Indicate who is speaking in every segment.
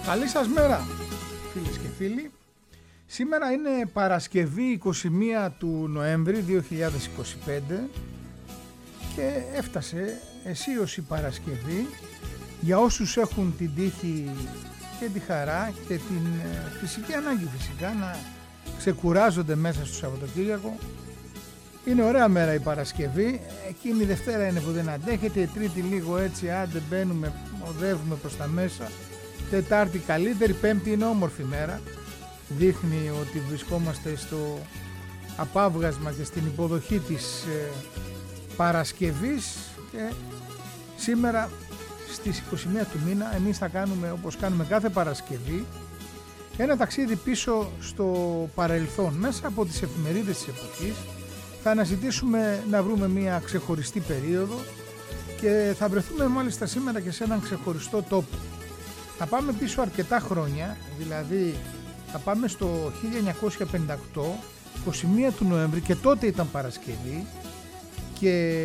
Speaker 1: Καλή σας μέρα φίλες και φίλοι. Σήμερα είναι Παρασκευή 21 του Νοέμβρη 2025 και έφτασε αισίως η Παρασκευή για όσους έχουν την τύχη και τη χαρά και την φυσική ανάγκη φυσικά να ξεκουράζονται μέσα στο Σαββατοκύριακο. Είναι ωραία μέρα η Παρασκευή, εκείνη η Δευτέρα είναι που δεν αντέχεται, η Τρίτη λίγο έτσι άντε μπαίνουμε, οδεύουμε προς τα μέσα, Τετάρτη καλύτερη, Πέμπτη είναι όμορφη μέρα, δείχνει ότι βρισκόμαστε στο απάβγασμα και στην υποδοχή της Παρασκευής και σήμερα στις 21 του μήνα εμείς θα κάνουμε, όπως κάνουμε κάθε Παρασκευή, ένα ταξίδι πίσω στο παρελθόν μέσα από τις εφημερίδες της εποχής. Θα αναζητήσουμε να βρούμε μια ξεχωριστή περίοδο και θα βρεθούμε μάλιστα σήμερα και σε έναν ξεχωριστό τόπο. Θα πάμε πίσω αρκετά χρόνια, δηλαδή θα πάμε στο 1958, 21 του Νοέμβρη, και τότε ήταν Παρασκευή, και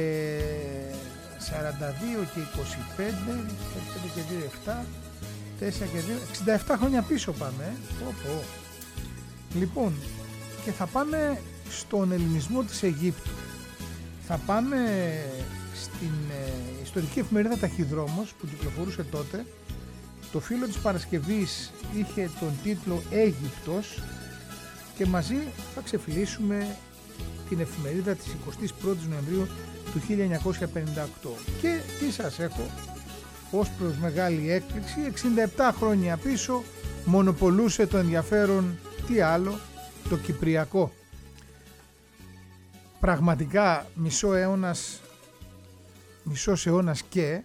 Speaker 1: 42 και 25, 5 και 2, 7, 4 και 2, 67 χρόνια πίσω πάμε. Λοιπόν, και θα πάμε στον ελληνισμό της Αιγύπτου. Θα πάμε στην ιστορική εφημερίδα Ταχυδρόμος που κυκλοφορούσε τότε. Το φύλλο της Παρασκευής είχε τον τίτλο Αίγυπτος και μαζί θα ξεφυλίσουμε την εφημερίδα της 21ης Νοεμβρίου του 1958. Και τι σας έχω ως προς μεγάλη έκπληξη, 67 χρόνια πίσω μονοπολούσε το ενδιαφέρον, τι άλλο, το κυπριακό. Πραγματικά μισός αιώνας και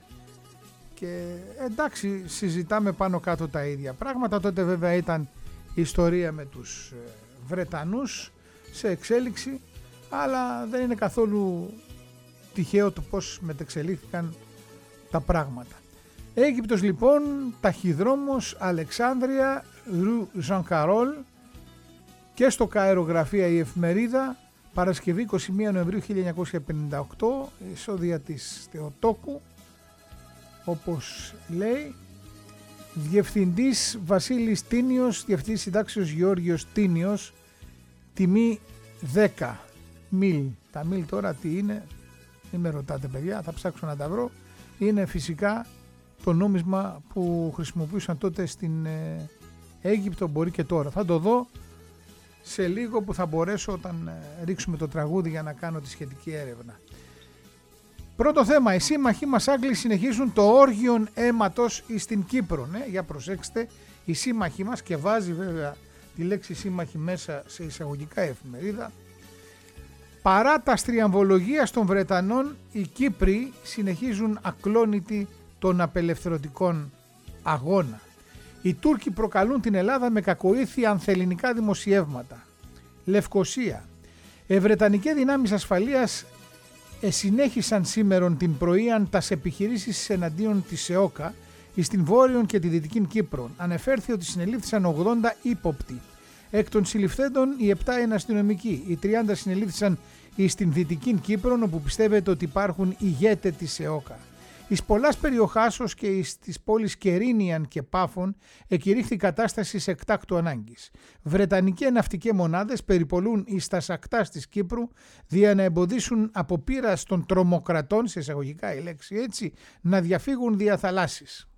Speaker 1: εντάξει, συζητάμε πάνω κάτω τα ίδια πράγματα. Τότε βέβαια ήταν η ιστορία με τους Βρετανούς σε εξέλιξη, αλλά δεν είναι καθόλου τυχαίο το πώς μετεξελίχθηκαν τα πράγματα. Αίγυπτος λοιπόν, Ταχυδρόμος, Αλεξάνδρεια, Ρου Ζαν-Καρόλ, και στο Κάιρο γραφεία η εφημερίδα, Παρασκευή 21 Νοεμβρίου 1958, εισόδια της Θεοτόκου, όπως λέει, διευθυντής Βασίλης Τίνιος, διευθυντής συντάξεως Γεώργιος Τίνιος, τιμή 10 μιλ. Τα μιλ τώρα τι είναι, μην με ρωτάτε παιδιά, θα ψάξω να τα βρω. Είναι φυσικά το νόμισμα που χρησιμοποιούσαν τότε στην Αίγυπτο, μπορεί και τώρα. Θα το δω σε λίγο που θα μπορέσω όταν ρίξουμε το τραγούδι για να κάνω τη σχετική έρευνα. Πρώτο θέμα, οι σύμμαχοί μας Άγγλοι συνεχίζουν το όργιον αίματος στην Κύπρο. Ναι, για προσέξτε, οι σύμμαχοί μας, και βάζει βέβαια τη λέξη σύμμαχοι μέσα σε εισαγωγικά εφημερίδα. Παρά τα στριαμβολογία των Βρετανών, οι Κύπροι συνεχίζουν ακλόνητοι των απελευθερωτικών αγώνα. Οι Τούρκοι προκαλούν την Ελλάδα με κακοήθεια ανθελληνικά δημοσιεύματα. Λευκοσία. Βρετανικές δυνάμεις ασφαλείας συνέχισαν σήμερον την πρωίαν τας επιχειρήσεις εναντίον της ΕΟΚΑ στην Βόρειον και τη Δυτική Κύπρο. Ανεφέρθη ότι συνελήφθησαν 80 ύποπτοι. Εκ των συλληφθέντων οι 7 είναι αστυνομικοί. Οι 30 συνελήφθησαν στην Δυτική Κύπρο, όπου πιστεύετε ότι υπάρχουν ηγέτες της ΕΟΚΑ. Εις πολλάς περιοχάσεως και στις πόλεις Κερίνιαν και Πάφων εκηρύχθη κατάσταση εκτάκτου ανάγκης. Βρετανικές ναυτικές μονάδες περιπολούν εις τας ακτάς της Κύπρου δια να εμποδίσουν αποπείρας των τρομοκρατών, σε εισαγωγικά η λέξη έτσι, να διαφύγουν δια θαλάσσης.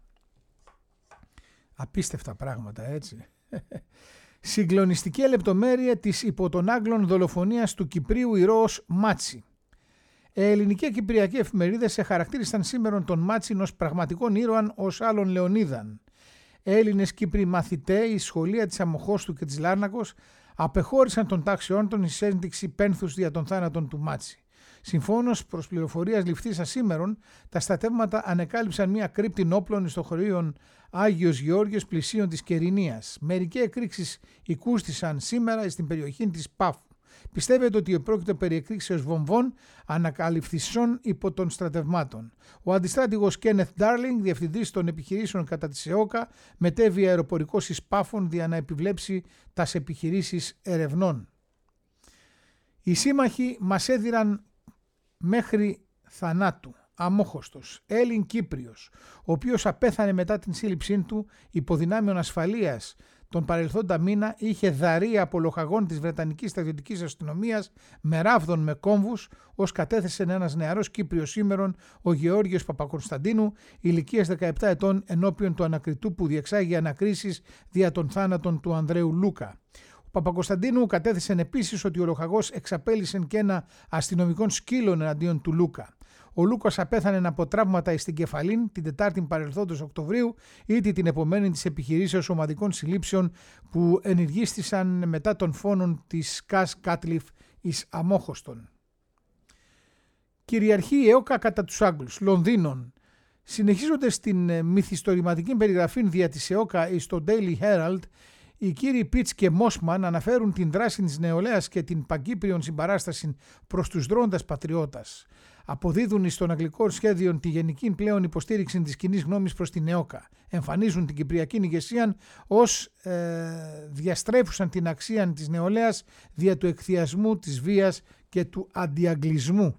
Speaker 1: Απίστευτα πράγματα, έτσι. Συγκλονιστική λεπτομέρεια της υπό των Άγγλων δολοφονίας του Κυπρίου ηρώος Μάτσι. Ελληνική κυπριακή εφημερίδες χαρακτήρισαν σήμερα τον Μάτσιν ως πραγματικών ήρωαν ως άλλων Λεωνίδαν. Έλληνες Κύπροι μαθητές, η σχολεία της Αμοχώστου και της Λάρνακος απεχώρησαν των τάξεών των εις ένδειξη πένθους δια των θάνατων του Μάτσι. Συμφώνως προς πληροφορίας ληφθήσα σήμερον, τα στρατεύματα ανεκάλυψαν μια κρύπτη όπλων στο χωρίο Άγιος Γεώργιος πλησίων της Κερινίας. Μερικές εκρήξεις οικούστησαν σήμερα στην περιοχή της Πάφου. Πιστεύετε ότι πρόκειται περί εκρήξεως βομβών ανακαλυφθησών υπό των στρατευμάτων. Ο αντιστράτηγος Κένεθ Ντάρλινγκ, διευθυντής των επιχειρήσεων κατά της ΕΟΚΑ, μετέβη αεροπορικός εις Πάφων για να επιβλέψει τας επιχειρήσεις ερευνών. Οι σύμμαχοι μας έδιραν μέχρι θανάτου. αμόχωστος, Έλλην Κύπριος, ο οποίος απέθανε μετά την σύλληψή του υποδυνάμεων ασφαλείας τον παρελθόντα μήνα, είχε δαρεί από λοχαγών της Βρετανικής στρατιωτικής αστυνομίας με ράβδων με κόμβους, ως κατέθεσε ένας νεαρός Κύπριος σήμερον, ο Γεώργιος Παπακωνσταντίνου, ηλικίας 17 ετών, ενώπιον του ανακριτού που διεξάγει ανακρίσεις δια των θάνατων του Ανδρέου Λούκα. Ο Παπακωνσταντίνου κατέθεσε επίσης ότι ο λοχαγός εξαπέλυσε και ένα αστυνομικό σκύλο εναντίον του Λούκα. Ο Λούκας απέθανε από τραύματα στην κεφαλήν την 4η παρελθόντος Οκτωβρίου, ήδη την επομένη της επιχειρήσεως ομαδικών συλλήψεων που ενηργίστησαν μετά των φόνων της Κας Κάτλιφ εις Αμόχωστον. Κυριαρχεί η ΕΟΚΑ κατά τους Άγγλους, Λονδίνων. Συνεχίζοντας την μυθιστορηματική περιγραφή δια της ΕΟΚΑ στο Daily Herald, οι κύριοι Πιτς και Μόσμαν αναφέρουν την δράση της νεολαίας και την παγκύπριον συμπαράσταση προς τους δρόντας πατριώτας. Αποδίδουν στον αγγλικό σχέδιο τη γενική πλέον υποστήριξη της κοινής γνώμης προς την ΕΟΚΑ. Εμφανίζουν την κυπριακή ηγεσία ως διαστρέφουσαν την αξία της νεολαίας δια του εκθιασμού, της βίας και του αντιαγγλισμού.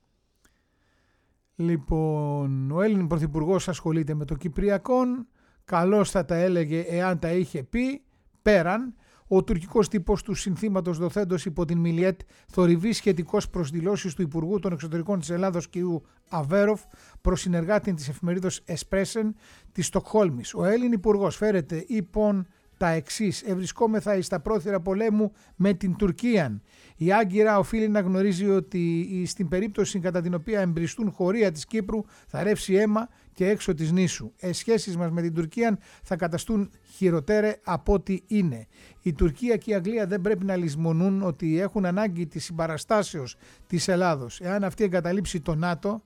Speaker 1: Λοιπόν, ο Έλλην Πρωθυπουργός ασχολείται με το Κυπριακόν, καλώς θα τα έλεγε εάν τα είχε πει, πέραν. Ο τουρκικός τύπος του συνθήματος δοθέντος υπό την Μιλιέτ θορυβεί σχετικώς προς δηλώσεις του Υπουργού των Εξωτερικών της Ελλάδος κ. Αβέροφ προς συνεργάτη της εφημερίδος Εσπρέσεν της Στοκχόλμης. Ο Έλλην Υπουργός φέρεται υπόν τα εξής: ευρισκόμεθα εις τα πρόθυρα πολέμου με την Τουρκία. Η Άγκυρα οφείλει να γνωρίζει ότι στην περίπτωση κατά την οποία εμπριστούν χωρία της Κύπρου θα ρεύσει αίμα και έξω της νήσου. Σχέσεις μας με την Τουρκία θα καταστούν χειροτέρε από ό,τι είναι. Η Τουρκία και η Αγγλία δεν πρέπει να λησμονούν ότι έχουν ανάγκη της συμπαραστάσεως της Ελλάδος. Εάν αυτή εγκαταλείψει το ΝΑΤΟ,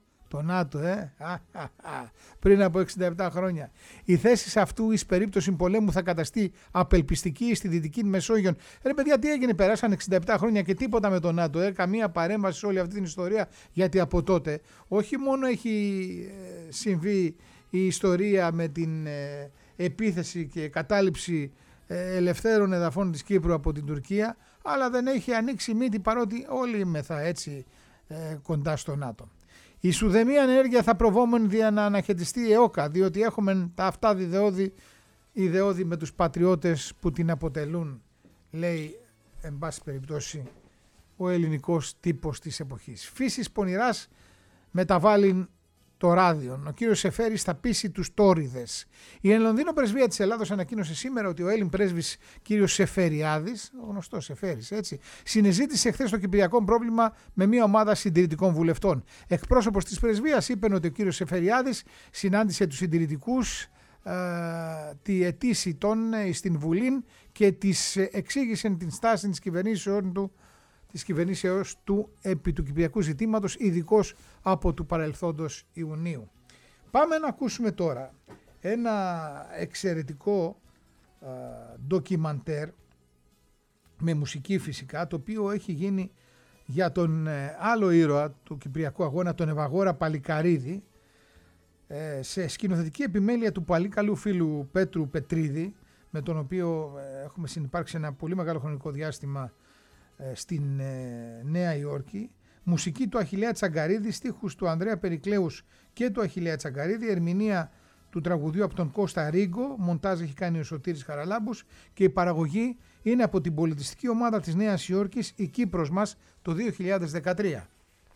Speaker 1: πριν από 67 χρόνια, η θέση αυτού εις περίπτωση πολέμου θα καταστεί απελπιστική στη Δυτική Μεσόγειο. Ρε παιδιά, τι έγινε, περάσαν 67 χρόνια και τίποτα με το ΝΑΤΟ, καμία παρέμβαση σε όλη αυτή την ιστορία, γιατί από τότε όχι μόνο έχει συμβεί η ιστορία με την επίθεση και κατάληψη ελευθέρων εδαφών της Κύπρου από την Τουρκία, αλλά δεν έχει ανοίξει μύτη, παρότι όλοι είμεθα έτσι κοντά στο ΝΑΤΟ. Η σουδεμία ενέργεια θα προβόμουν για να αναχαιτιστεί η ΕΟΚΑ, διότι έχουμε τα αυτά ιδεώδη με τους πατριώτες που την αποτελούν, λέει εν πάση περιπτώσει ο ελληνικός τύπος της εποχής. Φύσης πονηράς μεταβάλλει το ράδιο. Ο κύριος Σεφέρης θα πείσει τους τόριδες. Η εν Λονδίνο πρεσβεία της Ελλάδος ανακοίνωσε σήμερα ότι ο Έλλην πρέσβης κύριος Σεφεριάδης, ο γνωστός Σεφέρης, έτσι, συνεζήτησε χθες το κυπριακό πρόβλημα με μια ομάδα συντηρητικών βουλευτών. Εκπρόσωπος της πρεσβείας είπε ότι ο κύριος Σεφεριάδης συνάντησε τους συντηρητικούς τη αιτήση των στην Βουλή και της εξήγησε την στάση της κυβερνήσεως του επί του κυπριακού ζητήματος, ειδικώς από του παρελθόντος Ιουνίου. Πάμε να ακούσουμε τώρα ένα εξαιρετικό ντοκιμαντέρ με μουσική φυσικά, το οποίο έχει γίνει για τον άλλο ήρωα του κυπριακού αγώνα, τον Ευαγόρα Παλικαρίδη, σε σκηνοθετική επιμέλεια του πολύ καλού φίλου Πέτρου Πετρίδη, με τον οποίο έχουμε συνυπάρξει ένα πολύ μεγάλο χρονικό διάστημα στην Νέα Υόρκη. Μουσική του Αχιλλέα Τσαγκαρίδη, στίχους του Ανδρέα Περικλέους και του Αχιλλέα Τσαγκαρίδη, ερμηνεία του τραγουδιού από τον Κώστα Ρίγκο, μοντάζ έχει κάνει ο Σωτήρης Χαραλάμπους και η παραγωγή είναι από την πολιτιστική ομάδα της Νέας Υόρκης, η Κύπρος μας, το 2013.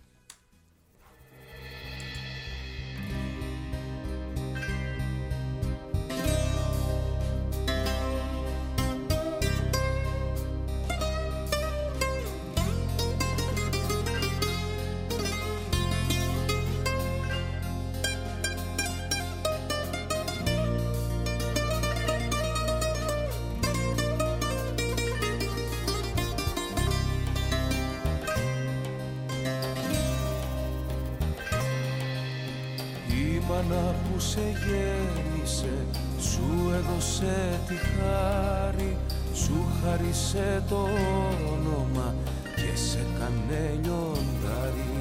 Speaker 2: Που σε γέννησε, σου έδωσε τη χάρη, σου χάρισε το όνομα και σε κάνε λιοντάρι.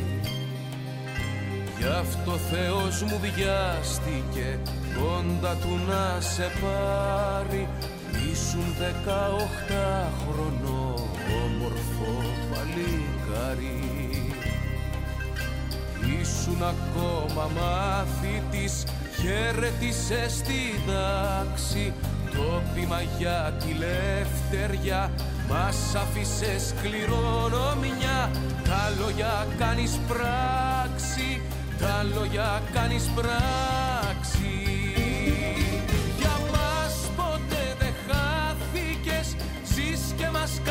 Speaker 2: Γι' αυτό Θεός μου βιάστηκε κοντά του να σε πάρει. Ήσουν 18 χρονό όμορφο παλικάρι. ήσουν ακόμα μάθητης, χαιρετήσες στην τάξη. Το βήμα για τη λευτεριά μας άφησες κληρονομιά. Τα λόγια κάνεις πράξη, τα λόγια κάνεις πράξη. Για μας ποτέ δεν χάθηκες, ζεις και μας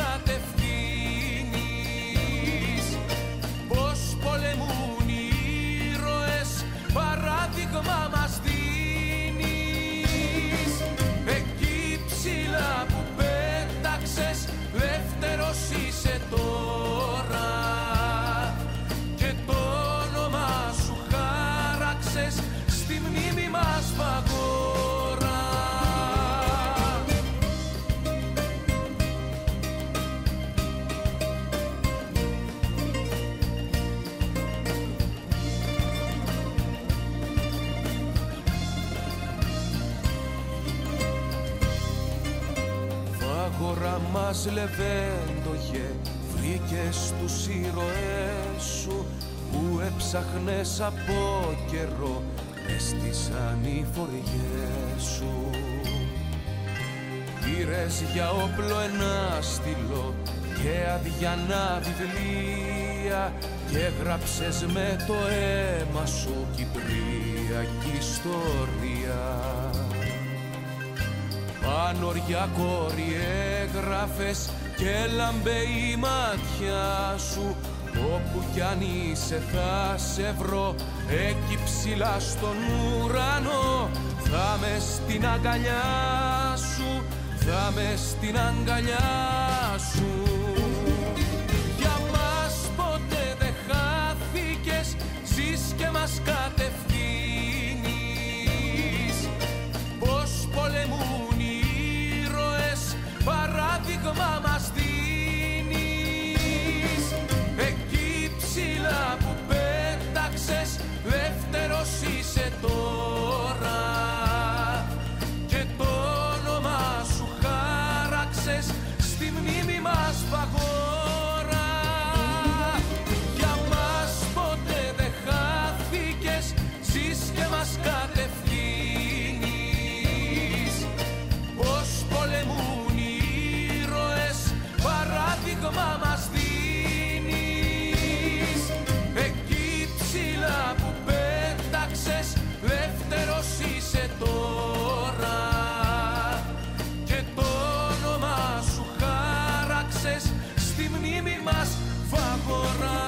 Speaker 2: κατευθύνεις. Πως πολεμούν οι ήρωες, παράδειγμα μας δίνεις. Εκεί ψηλά που πέταξες, δεύτερος είσαι τώρα. Και το όνομα σου χάραξες στη μνήμη μας φαγόρα. Φαγόρα μας λεβέντογε, βρήκες τους ήρωές σου που έψαχνες από καιρό, έστησαν οι φοριές σου. Πήρες για όπλο ένα στυλό και αδιανά βιβλία και έγραψες με το αίμα σου κυπριακή ιστορία. Πανωριά κόρη έγραφες και έλαμπε η μάτια σου. Όπου κι αν είσαι θα σε βρω, εκεί ψηλά στον ουρανό. Θα με στην αγκαλιά σου, θα με στην αγκαλιά σου. Για μας ποτέ δεν χάθηκες, ζεις και μας κατευθύνεις. Πως πολεμούν οι ήρωες, παράδειγμα μας δίνεις. Εκεί ψηλά που πέταξες, δεύτερος είσαι τώρα. Και το όνομα σου χάραξες στη μνήμη μας φαγόρα. Για μας ποτέ δεν χάθηκες, ζεις και μας κατευθύνεις. Πως πολεμούν οι ήρωες, παράδειγμα μας δίνεις. Εκεί ψηλά που πέταξες, δεύτερος είσαι τώρα. Και το όνομα σου χάραξες στη μνήμη μας φαγόρα.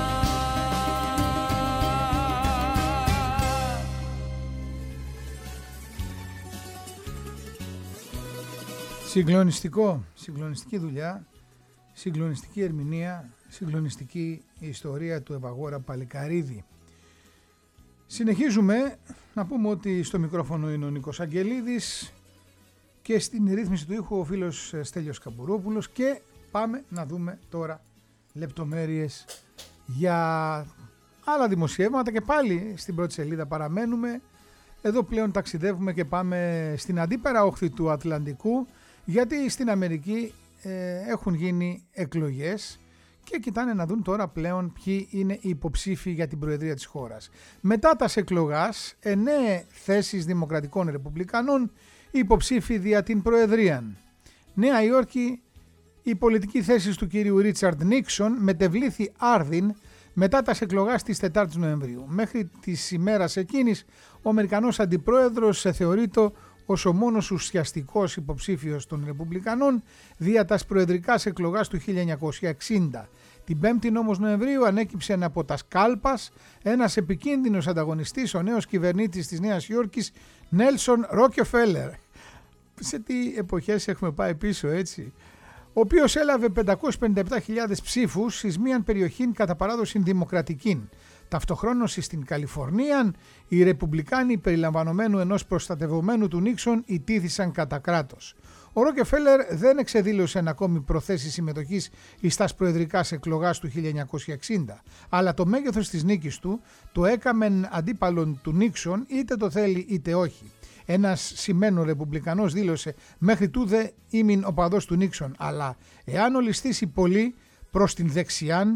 Speaker 1: Συγκλονιστικό, συγκλονιστική δουλειά, συγκλονιστική ερμηνεία, συγκλονιστική ιστορία του Ευαγόρα Παλικαρίδη. Συνεχίζουμε να πούμε ότι στο μικρόφωνο είναι ο Νίκος Αγγελίδης και στην ρύθμιση του ήχου ο φίλος Στέλιος Καμπουρόπουλος και πάμε να δούμε τώρα λεπτομέρειες για άλλα δημοσιεύματα και πάλι στην πρώτη σελίδα παραμένουμε. Εδώ πλέον ταξιδεύουμε και πάμε στην αντίπερα όχθη του Ατλαντικού, γιατί στην Αμερική έχουν γίνει εκλογές και κοιτάνε να δουν τώρα πλέον ποιοι είναι οι υποψήφοι για την προεδρία της χώρας. Μετά τας εκλογάς, 9 θέσεις δημοκρατικών ρεπουμπλικανών υποψήφοι δια την προεδρία. Νέα Υόρκη, η πολιτική θέση του κυρίου Ρίτσαρντ Νίξον μετεβλήθη άρδιν μετά τας εκλογάς της 4ης Νοεμβρίου. Μέχρι της ημέρας εκείνης, ο Αμερικανός αντιπρόεδρος θεωρείται ως ο μόνος ουσιαστικός υποψήφιος των Ρεπουμπλικανών δια τας προεδρικάς εκλογάς του 1960. Την 5η όμως Νοεμβρίου ανέκυψε από τα κάλπας ένας επικίνδυνος ανταγωνιστής, ο νέος κυβερνήτης της Νέας Υόρκης, Νέλσον Ρόκεφέλλερ. Σε τι εποχές έχουμε πάει πίσω, έτσι. Ο οποίος έλαβε 557.000 ψήφους εις μίαν περιοχήν κατά παράδοση δημοκρατικήν. Ταυτοχρόνως στην Καλιφορνία οι Ρεπουμπλικάνοι περιλαμβανομένου ενός προστατευομένου του Νίξον ιτήθησαν κατά κράτος. Ο Ρόκεφέλλερ δεν εξεδήλωσε ακόμη προθέσεις συμμετοχής εις τας προεδρικάς εκλογάς του 1960, αλλά το μέγεθος της νίκης του το έκαμεν αντίπαλον του Νίξον είτε το θέλει είτε όχι. Ένας σημαίνων Ρεπουμπλικανός δήλωσε «Μέχρι τούδε ήμην οπαδός του Νίξον, αλλά εάν ολιστήσει πολύ προς την δεξιάν,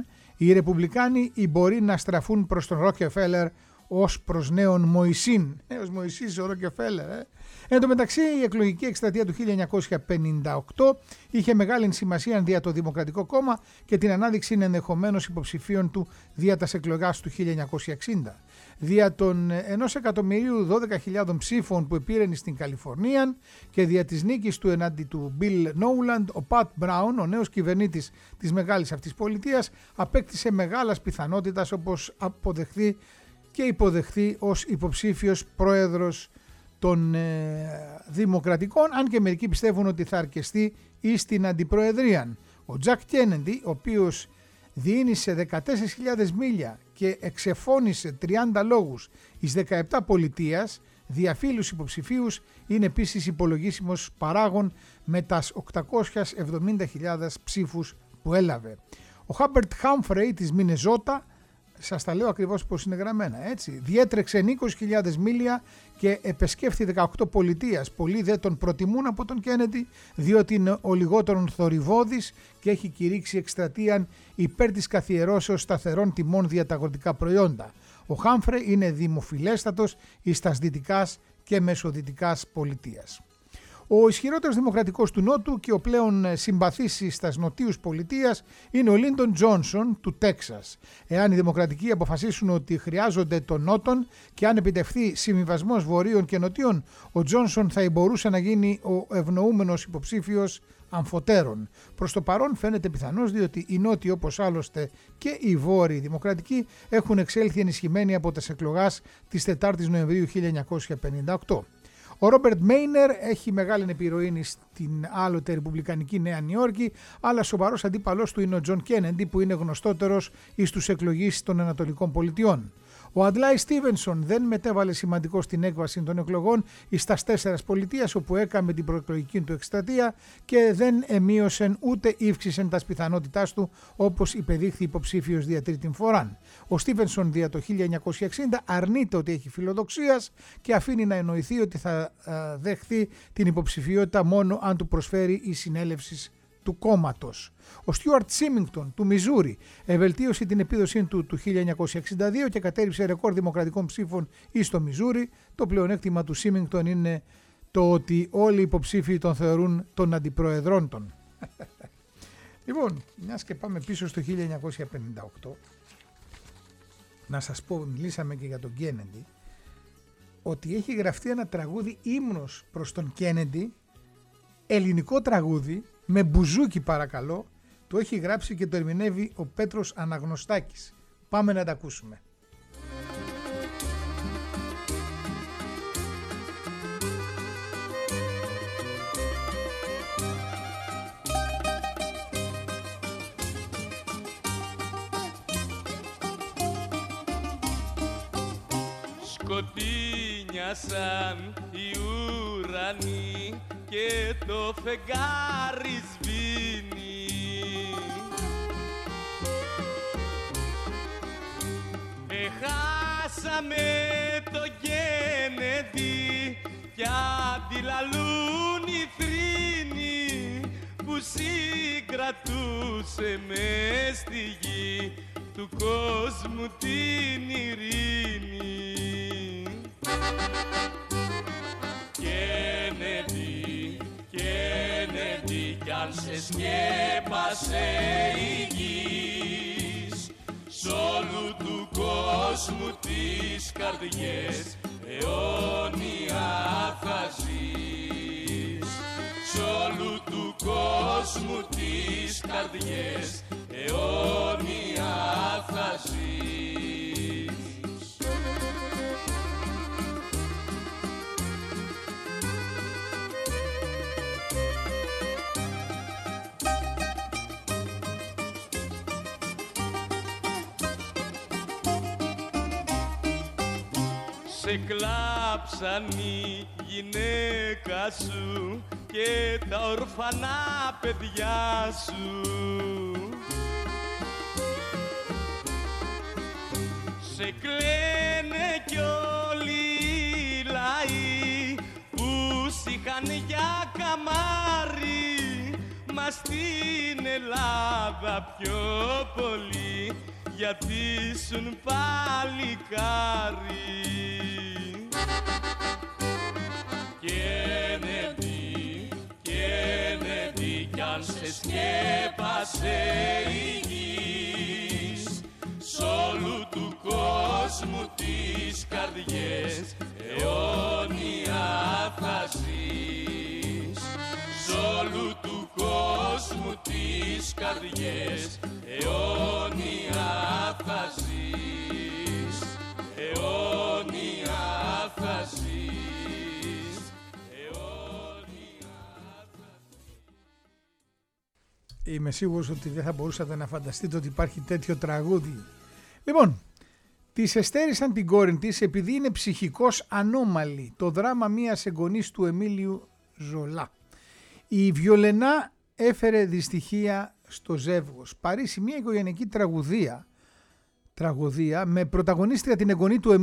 Speaker 1: Οι Ρεπουμπλικάνοι μπορεί να στραφούν προς τον Ρόκεφέλερ ως προς νέον Μωυσήν. Νέος Μωυσής ο Ρόκεφέλερ. Εν τω μεταξύ, η εκλογική εκστρατεία του 1958 είχε μεγάλη σημασία δια το Δημοκρατικό Κόμμα και την ανάδειξη ενδεχομένως υποψηφίων του δια τας εκλογάς του 1960. Δια των 1.012.000 ψήφων που επήρενε στην Καλιφορνία και δια της νίκης του εναντί του Bill Nowland, ο Pat Brown, ο νέος κυβερνήτης της μεγάλης αυτής πολιτείας, απέκτησε μεγάλας πιθανότητας όπως αποδεχθεί και υποδεχθεί ως υποψήφιος πρόεδρος των Δημοκρατικών, αν και μερικοί πιστεύουν ότι θα αρκεστεί ή στην αντιπροεδρία. Ο Τζακ Κένεντι, ο οποίος διήνυσε 14.000 μίλια και εξεφώνησε 30 λόγους εις 17 πολιτείας, διαφύλους υποψηφίους, είναι επίσης υπολογίσιμος παράγων με τας 870.000 ψήφους που έλαβε. Ο Χάμπερτ Χάμφρεϊ της Μινεζότα, σας τα λέω ακριβώς πως είναι γραμμένα, έτσι, διέτρεξε 20.000 μίλια και επεσκέφθη 18 πολιτείας. Πολλοί δεν τον προτιμούν από τον Κένεντι, διότι είναι ο λιγότερον θορυβώδης και έχει κηρύξει εκστρατείαν υπέρ της καθιερώσεως σταθερών τιμών διαταγωτικά προϊόντα. Ο Χάμφρεϊ είναι δημοφιλέστατος εις τας δυτικάς και μεσοδυτικάς πολιτείας. Ο ισχυρότερος δημοκρατικός του Νότου και ο πλέον συμπαθής στα νοτίους πολιτείας είναι ο Λίντον Τζόνσον του Τέξας. Εάν οι δημοκρατικοί αποφασίσουν ότι χρειάζονται τον Νότον και αν επιτευχθεί συμβιβασμός βορείων και νοτίων, ο Τζόνσον θα μπορούσε να γίνει ο ευνοούμενος υποψήφιος αμφωτέρων. Προς το παρόν φαίνεται πιθανός, διότι οι νότιοι, όπως άλλωστε και οι βόρειοι δημοκρατικοί, έχουν εξέλθει ενισχυμένοι από τις εκλογές της 4ης Νοεμβρίου 1958. Ο Ρόμπερτ Μέινερ έχει μεγάλη επιρροή στην άλλοτε ρεπουμπλικανική Νέα Νιόρκη, αλλά σοβαρός αντίπαλος του είναι ο Τζον Κένεντι, που είναι γνωστότερος εις τους εκλογείς των Ανατολικών Πολιτειών. Ο Αντλάι Στίβενσον δεν μετέβαλε σημαντικό στην έκβαση των εκλογών εις τας 4 πολιτείας, όπου έκαμε την προεκλογική του εκστρατεία και δεν εμείωσεν ούτε ύυξησεν τας πιθανότητάς του, όπως υπεδείχθη υποψήφιος δια τρίτην φοράν. Ο Στίβενσον δια το 1960 αρνείται ότι έχει φιλοδοξίας και αφήνει να εννοηθεί ότι θα δεχθεί την υποψηφιότητα μόνο αν του προσφέρει η συνέλευση του κόμματος. Ο Στιούαρτ Σίμινγκτον του Μιζούρι ευελτίωσε την επίδοσή του 1962 και κατέριψε ρεκόρ δημοκρατικών ψήφων εις το Μιζούρι. Το πλεονέκτημα του Σίμινγκτον είναι το ότι όλοι οι υποψήφοι τον θεωρούν τον αντιπροεδρόν των. Λοιπόν, μιας και πάμε πίσω στο 1958, να σας πω, μιλήσαμε και για τον Κένεντι, ότι έχει γραφτεί ένα τραγούδι ύμνος προς τον Κένεντι, ελληνικό τραγούδι, με μπουζούκι παρακαλώ, το έχει γράψει και το ερμηνεύει ο Πέτρος Αναγνωστάκης. Πάμε να τα ακούσουμε.
Speaker 2: Σκοτεινιάσαν οι ουρανοί και το φεγγάρι σβήνει. Έχασαμε το Κένεντι κι αντιλαλούν οι θρήνοι που συγκρατούσε μες στη γη του κόσμου την ειρήνη. Κένεντι, Κένεντι, κι αν σε σκέπασε η γης, σ' όλου του κόσμου τις καρδιές αιώνια θα ζεις. Σ' όλου του κόσμου τις καρδιές αιώνια θα ζεις. Σε κλάψαν η γυναίκα σου και τα ορφανά παιδιά σου. Σε κλαίνε κι όλοι οι λαοί που σ' είχαν για καμάρι, μα μα στην Ελλάδα πιο πολύ, γιατί ήσουν παλικάρι. Κέννεντι, κι αν σε σκέπασε η γης, σ' όλου του κόσμου τις καρδιές αιώνια θα ζεις. Σ' όλου του κόσμου τις καρδιές αιώνια θα ζεις. Αιώνια θα ζεις.
Speaker 1: Είμαι σίγουρος ότι δεν θα μπορούσατε να φανταστείτε ότι υπάρχει τέτοιο τραγούδι. Λοιπόν, της εστέρισαν την κόρη της επειδή είναι ψυχικός ανώμαλη. Το δράμα μιας εγγονής του Εμίλιου Ζολά. Η Βιολενά έφερε δυστυχία στο ζεύγος. Παρίσι, μια οικογενειακή τραγωδία με πρωταγωνίστρια την εγγονή του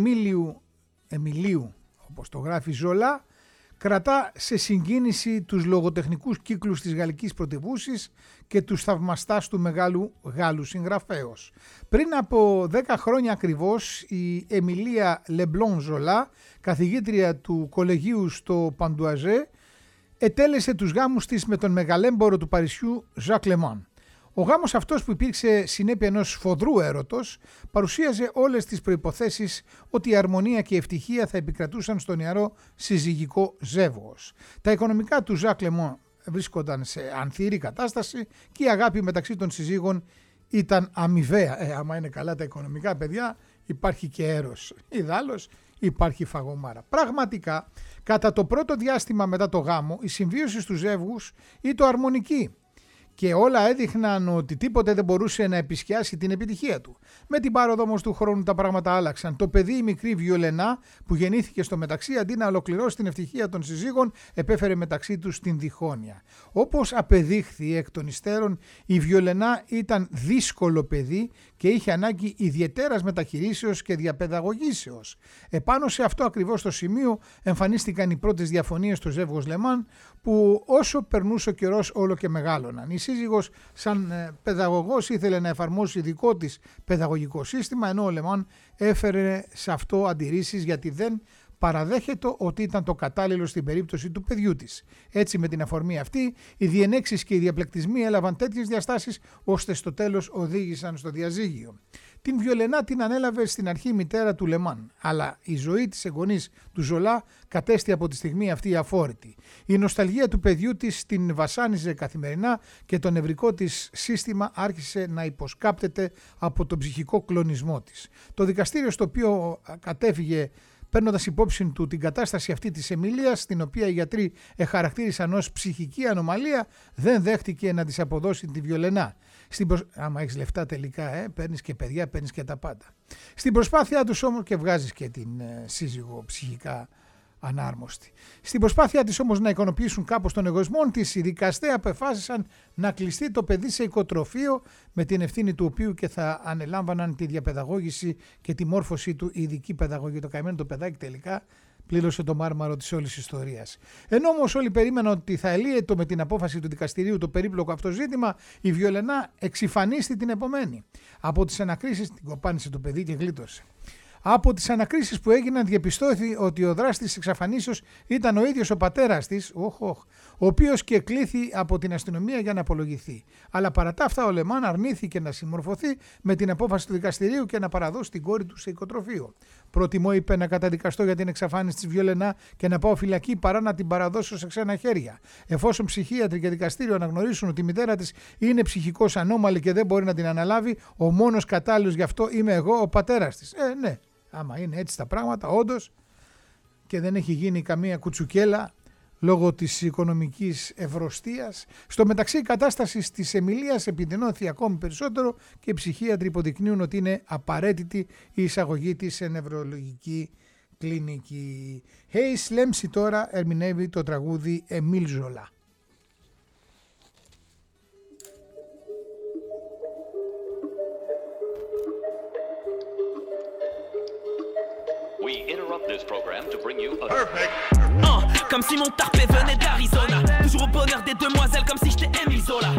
Speaker 1: Εμιλίου, όπως το γράφει Ζολά, κρατά σε συγκίνηση τους λογοτεχνικούς κύκλους της γαλλικής πρωτευούσης και τους θαυμαστάς του μεγάλου Γάλλου συγγραφέως. Πριν από 10 χρόνια ακριβώς, η Εμιλία Λεμπλόν Ζολά, καθηγήτρια του κολεγίου στο Παντουαζέ, ετέλεσε τους γάμους της με τον μεγαλέμπορο του Παρισιού Ζακ Λεμάν. Ο γάμος αυτός, που υπήρξε συνέπεια ενός σφοδρού έρωτος, παρουσίαζε όλες τις προϋποθέσεις ότι η αρμονία και η ευτυχία θα επικρατούσαν στον ιερό συζυγικό ζεύγος. Τα οικονομικά του Ζακ Λεμάν βρίσκονταν σε ανθυρή κατάσταση και η αγάπη μεταξύ των συζύγων ήταν αμοιβαία. Άμα είναι καλά τα οικονομικά, παιδιά, υπάρχει και έρος. Ιδάλλως υπάρχει φαγωμάρα. Πραγματικά, κατά το πρώτο διάστημα μετά το γάμο, η συμβίωση του ζεύγους ήταν αρμονική και όλα έδειχναν ότι τίποτε δεν μπορούσε να επισκιάσει την επιτυχία του. Με την πάροδο όμως του χρόνου τα πράγματα άλλαξαν. Το παιδί, η μικρή Βιολενά, που γεννήθηκε στο μεταξύ, αντί να ολοκληρώσει την ευτυχία των συζύγων, επέφερε μεταξύ τους την διχόνοια. Όπως απεδείχθη εκ των υστέρων, η Βιολενά ήταν δύσκολο παιδί και είχε ανάγκη ιδιαιτέρας μεταχειρήσεως και διαπαιδαγωγήσεως. Επάνω σε αυτό ακριβώς το σημείο εμφανίστηκαν οι πρώτες διαφωνίες στο ζεύγος Λεμάν, που όσο περνούσε ο καιρός όλο και μεγάλωναν. Η σύζυγος σαν παιδαγωγός ήθελε να εφαρμόσει δικό της παιδαγωγικό σύστημα, ενώ ο Λεμάν έφερε σε αυτό αντιρρήσεις, γιατί δεν παραδέχεται ότι ήταν το κατάλληλο στην περίπτωση του παιδιού της. Έτσι, με την αφορμή αυτή, οι διενέξεις και οι διαπλεκτισμοί έλαβαν τέτοιες διαστάσεις, ώστε στο τέλος οδήγησαν στο διαζύγιο. Την Βιολενά την ανέλαβε στην αρχή μητέρα του Λεμάν, αλλά η ζωή της εγγονής του Ζολά κατέστη από τη στιγμή αυτή αφόρητη. Η νοσταλγία του παιδιού της την βασάνιζε καθημερινά και το νευρικό της σύστημα άρχισε να υποσκάπτεται από τον ψυχικό κλονισμό της. Το δικαστήριο στο οποίο κατέφυγε, παίρνοντας υπόψη του την κατάσταση αυτή της Εμιλίας, την οποία οι γιατροί εχαρακτήρισαν ως ψυχική ανομαλία, δεν δέχτηκε να της αποδώσει τη Βιολενά. Άμα έχεις λεφτά τελικά, παίρνεις και παιδιά, παίρνεις και τα πάντα. Στην προσπάθειά τους όμως, και βγάζεις και την σύζυγο ψυχικά ανάρμοστη. Στην προσπάθειά της όμως να εικονοποιήσουν κάπως τον εγωισμό της, οι δικαστές απεφάσισαν να κλειστεί το παιδί σε οικοτροφείο, με την ευθύνη του οποίου και θα ανελάμβαναν τη διαπαιδαγώγηση και τη μόρφωσή του οι ειδικοί παιδαγωγοί. Το καημένο το παιδάκι τελικά πλήρωσε το μάρμαρο της όλης ιστορίας. Ενώ όμως όλοι περίμεναν ότι θα ελύεται με την απόφαση του δικαστηρίου το περίπλοκο αυτό ζήτημα, η Βιολενά εξυφανίστη την επομένη. Από τις ανακρίσεις την κοπάνισε το παιδί και γλίτωσε. Από τις ανακρίσεις που έγιναν διαπιστώθη ότι ο δράστης της εξαφανίσεως ήταν ο ίδιος ο πατέρας της, ο οποίος και κλήθη από την αστυνομία για να απολογηθεί. Αλλά παρά τα αυτά ο Λεμάν αρνήθηκε να συμμορφωθεί με την απόφαση του δικαστηρίου και να παραδώσει την κόρη του σε οικοτροφείο. Προτιμώ, είπε, να καταδικαστώ για την εξαφάνιση της Βιολενά και να πάω φυλακή παρά να την παραδώσω σε ξένα χέρια. Εφόσον ψυχίατροι και δικαστήριο αναγνωρίσουν ότι η μητέρα της είναι ψυχικώς ανώμαλη και δεν μπορεί να την αναλάβει, ο μόνος κατάλληλος γι' αυτό είμαι εγώ, ο πατέρας της. Ναι. Άμα είναι έτσι τα πράγματα, όντως, και δεν έχει γίνει καμία κουτσουκέλα λόγω της οικονομικής ευρωστίας. Στο μεταξύ, η κατάσταση της Εμιλίας επιδεινώθηκε ακόμη περισσότερο και οι ψυχίατροι υποδεικνύουν ότι είναι απαραίτητη η εισαγωγή της σε νευρολογική κλινική. Hayes Lemsey τώρα ερμηνεύει το τραγούδι Εμίλ Ζολά.
Speaker 3: We interrupt this program to bring you a...
Speaker 4: Perfect.
Speaker 5: Comme si mon tarpé venait d'Arizona. Toujours au bonheur des demoiselles comme si j'étais Emile Zola.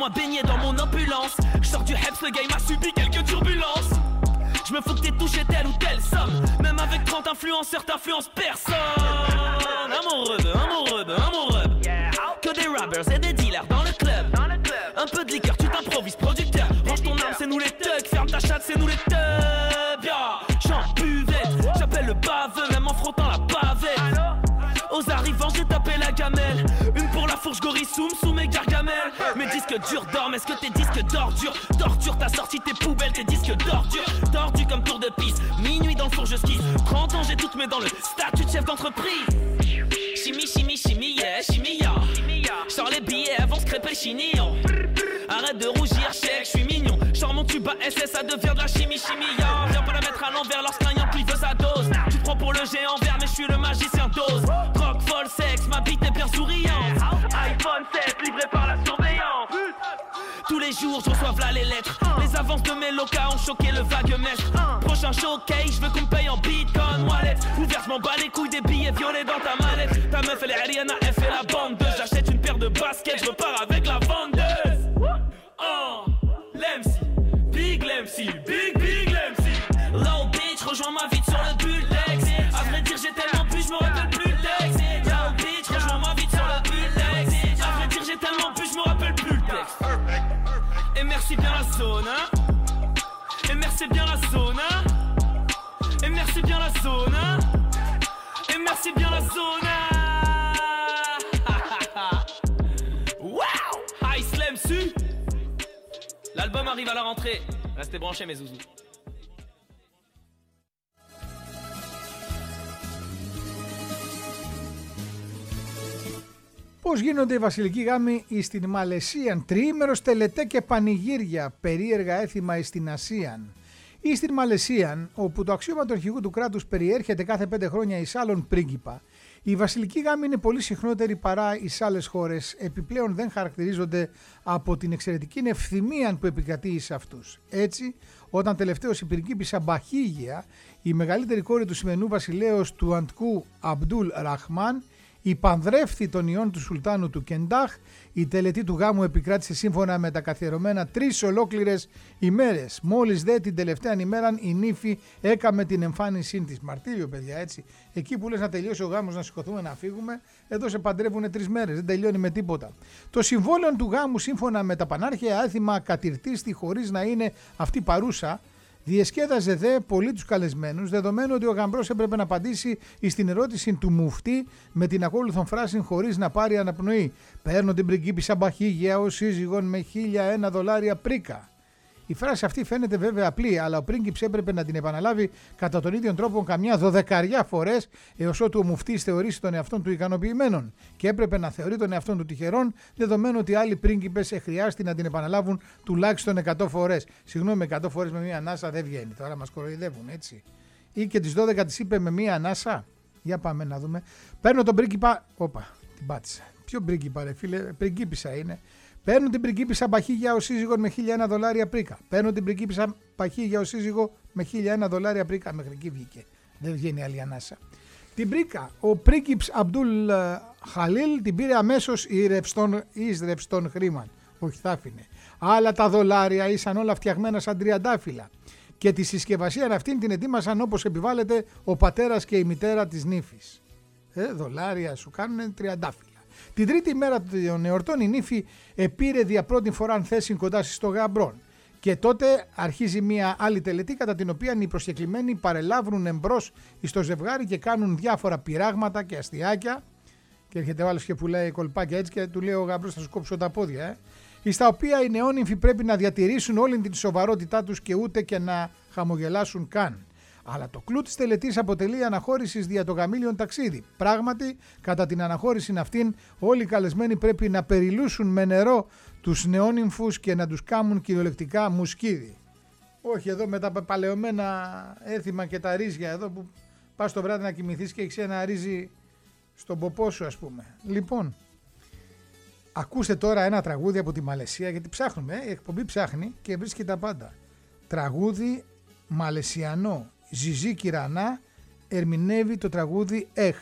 Speaker 4: Laisse-moi baigner dans mon opulence. Je sors du Heps, le game a subi quelques turbulences. Je me fous que t'aies touché telle ou telle somme. Même avec 30 influenceurs, t'influences personne. Amoureux. Que des rappers et des dealers dans le club. Un peu de liqueur, tu t'improvises producteur. Range ton arme, c'est nous les thugs. Ferme ta chatte, c'est nous les thugs. J'en buvette, j'appelle le baveux, même en frottant la pavette. Aux arrivants, j'ai tapé la gamelle. Une pour la fourche gorissoum sous mes gargamelles. Mes disques durs dorment, est-ce que tes disques d'ordure? Torture, t'as sorti tes poubelles, tes disques d'ordure. Tordu comme tour de piste, minuit dans le four je skis. 30 ans, j'ai toutes mes dans le statut de chef d'entreprise. Chimie, yeah. J'sors les billets avant de crêper le chignon. Arrête de rougir, chèque, j'suis mignon. J'sors mon tube à SS, ça devient de la chimie, yeah. Viens pas la mettre à l'envers lorsqu'un yankee veut sa dose. Tu te prends pour le géant vert, mais j'suis le magicien d'ose. Rock, folle, sexe, ma bite est bien souriante. iPhone 7, livré par la surveillance. Tous les jours, je reçois là les lettres. Les avances de mes locas ont choqué le vague maître. Prochain showcase, je veux qu'on me paye en bitcoin wallet. Ouvert, je m'en bats les couilles des billets violets dans ta mallette. Ta meuf, elle est Ariana, elle fait la bandeuse. J'achète une paire de baskets, je repars avec la vendeuse. Oh, l'MC, big l'MC. Low bitch, rejoins ma vie sur le bullex. À vrai dire, j'ai tellement bu, je me rappelle plus le texte. Low bitch, rejoins ma vie sur le bullex. À vrai dire, j'ai tellement bu, je me rappelle plus le texte. Et merci bien la zone, hein. Et merci bien la zone, hein. Et merci bien la zone, hein. Et merci bien la zone, hein. Wow, High Slam Su. L'album arrive à la rentrée. Restez branchés mes zouzous.
Speaker 1: Πώς γίνονται οι βασιλικοί γάμοι στην Μαλαισία? Τριήμερος τελετέ και πανηγύρια, περίεργα έθιμα στην Ασίαν. Ή στην Μαλαισία, όπου το αξίωμα του αρχηγού του κράτους περιέρχεται κάθε 5 χρόνια εις άλλον πρίγκιπα, οι βασιλικοί γάμοι είναι πολύ συχνότεροι παρά εις άλλες χώρες, επιπλέον δεν χαρακτηρίζονται από την εξαιρετική ευθυμία που επικρατεί σε αυτούς. Έτσι, όταν τελευταίος η πριγκίπισσα Μπαχίγια, η μεγαλύτερη κόρη του σημερινού βασιλέως του Αντκού Αμπντούλ Ραχμάν, υπανδρεύθη των ιών του Σουλτάνου του Κεντάχ, η τελετή του γάμου επικράτησε σύμφωνα με τα καθιερωμένα 3 ολόκληρες ημέρες. Μόλις δε την τελευταία ημέρα η νύφη έκαμε την εμφάνισή της. Μαρτύριο, παιδιά, έτσι. Εκεί που λες να τελειώσει ο γάμος, να σηκωθούμε να φύγουμε, εδώ σε παντρεύουν 3 μέρες, δεν τελειώνει με τίποτα. Το συμβόλαιο του γάμου, σύμφωνα με τα πανάρχαια έθιμα, κατηρτίστη χωρίς να είναι αυτή παρούσα. Διεσκέδαζε δε πολύ τους καλεσμένους, δεδομένου ότι ο γαμπρός έπρεπε να απαντήσει στην ερώτηση του μουφτή με την ακόλουθον φράση χωρίς να πάρει αναπνοή. Παίρνω την πριγκίπισσα Μπαχίγια ως σύζυγον με $1,001 πρίκα. Η φράση αυτή φαίνεται βέβαια απλή, αλλά ο πρίγκιπς έπρεπε να την επαναλάβει κατά τον ίδιο τρόπο καμιά 12 φορές, έως ότου ο μουφτής θεωρήσει τον εαυτόν του ικανοποιημένον, και έπρεπε να θεωρεί τον εαυτόν του τυχερόν, δεδομένου ότι άλλοι πρίγκιπες χρειάζεται να την επαναλάβουν τουλάχιστον 100 φορές. Συγγνώμη, 100 φορές με μία ανάσα δεν βγαίνει, τώρα μας κοροϊδεύουν, έτσι. Ή και τις 12 τις είπε με μία ανάσα. Για πάμε να δούμε. Παίρνω τον πρίγκιπα. Όπα, την πάτησα. Ποιο πρίγκιπα, ρε φίλε, πριγκίπισσα είναι. Παίρνω την πριγκίπισσα Μπαχίγια ως σύζυγο με $1,001 πρίκα. Παίρνω την πριγκίπισσα Μπαχίγια ως σύζυγο με $1,001 πρίκα. Μέχρι εκεί βγήκε. Δεν βγαίνει άλλη ανάσα. Την πρίκα ο πρίγκιπς Αμπντούλ Χαλίλ την πήρε αμέσως εις ρευστόν χρήμα. Όχι, θα άφηνε. Αλλά τα δολάρια ήσαν όλα φτιαγμένα σαν τριαντάφυλλα. Και τη συσκευασία αυτήν την ετοίμασαν όπως επιβάλλεται ο πατέρας και η μητέρα της νύφης. Δολάρια σου κάνουν τριαντάφυλλα. Την τρίτη μέρα των εορτών η νύφη επήρε δια πρώτη φορά θέση κοντά στο γαμπρόν. Και τότε αρχίζει μια άλλη τελετή κατά την οποία οι προσκεκλημένοι παρελάβουν εμπρός στο ζευγάρι και κάνουν διάφορα πειράγματα και αστιάκια. Και έρχεται ο άλλος και πουλάει κολπάκια έτσι και του λέει ο γαμπρός θα σου κόψω τα πόδια. Στα οποία οι νεόνυμφοι πρέπει να διατηρήσουν όλη την σοβαρότητά τους και ούτε και να χαμογελάσουν καν. Αλλά το κλου της τελετής αποτελεί αναχώρησης δια το γαμήλιον ταξίδι. Πράγματι, κατά την αναχώρηση αυτήν, όλοι οι καλεσμένοι πρέπει να περιλούσουν με νερό τους νεόνυμφους και να τους κάμουν κυριολεκτικά μουσκίδι. Όχι εδώ με τα παλαιωμένα έθιμα και τα ρύζια εδώ που πας το βράδυ να κοιμηθείς και έχεις ένα ρύζι στον ποπό σου, ας πούμε. Λοιπόν, ακούστε τώρα ένα τραγούδι από τη Μαλαισία, γιατί ψάχνουμε, η εκπομπή ψάχνει και βρίσκει τα πάντα. Τραγούδι μαλαισιανό. Ζιζί Κυρανά ερμηνεύει το τραγούδι «Έχ».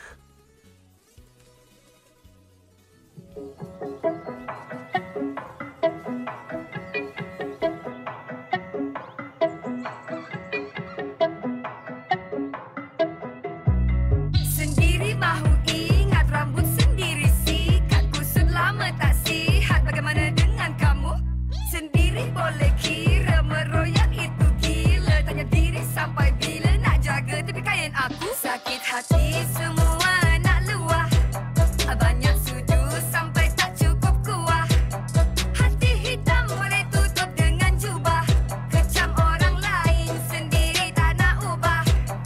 Speaker 5: hati semua nak luah. Banyak sudu sampai tak cukup kuah. Hati hitam boleh tutup dengan jubah. Kecam orang lain sendiri tak nak ubah.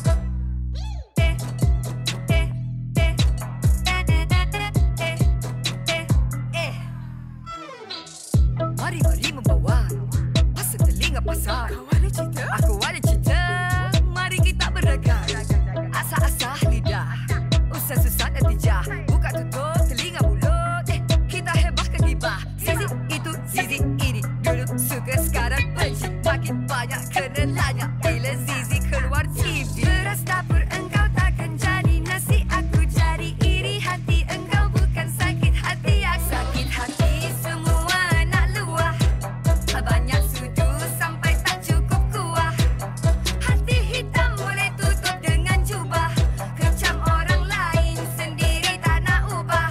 Speaker 5: Mari membawa pasang telinga pasal. Aku ada cerita, mari kita beragam. Asah-asah lidah, usah-susah natijah. Buka tutup telinga mulut, kita hebahkan gibah. Zizi itu, Zizi ini, dulu suka sekarang benci. Makin banyak kenalannya bila Zizi keluar TV. Beras dapur engkau takkan jadi nasi, aku jadi iri hati engkau bukan sakit hati. Sakit hati semua nak luah. Banyak sudu sampai tak cukup kuah. Hati hitam boleh tutup dengan jubah. Kecam orang lain sendiri tak nak ubah.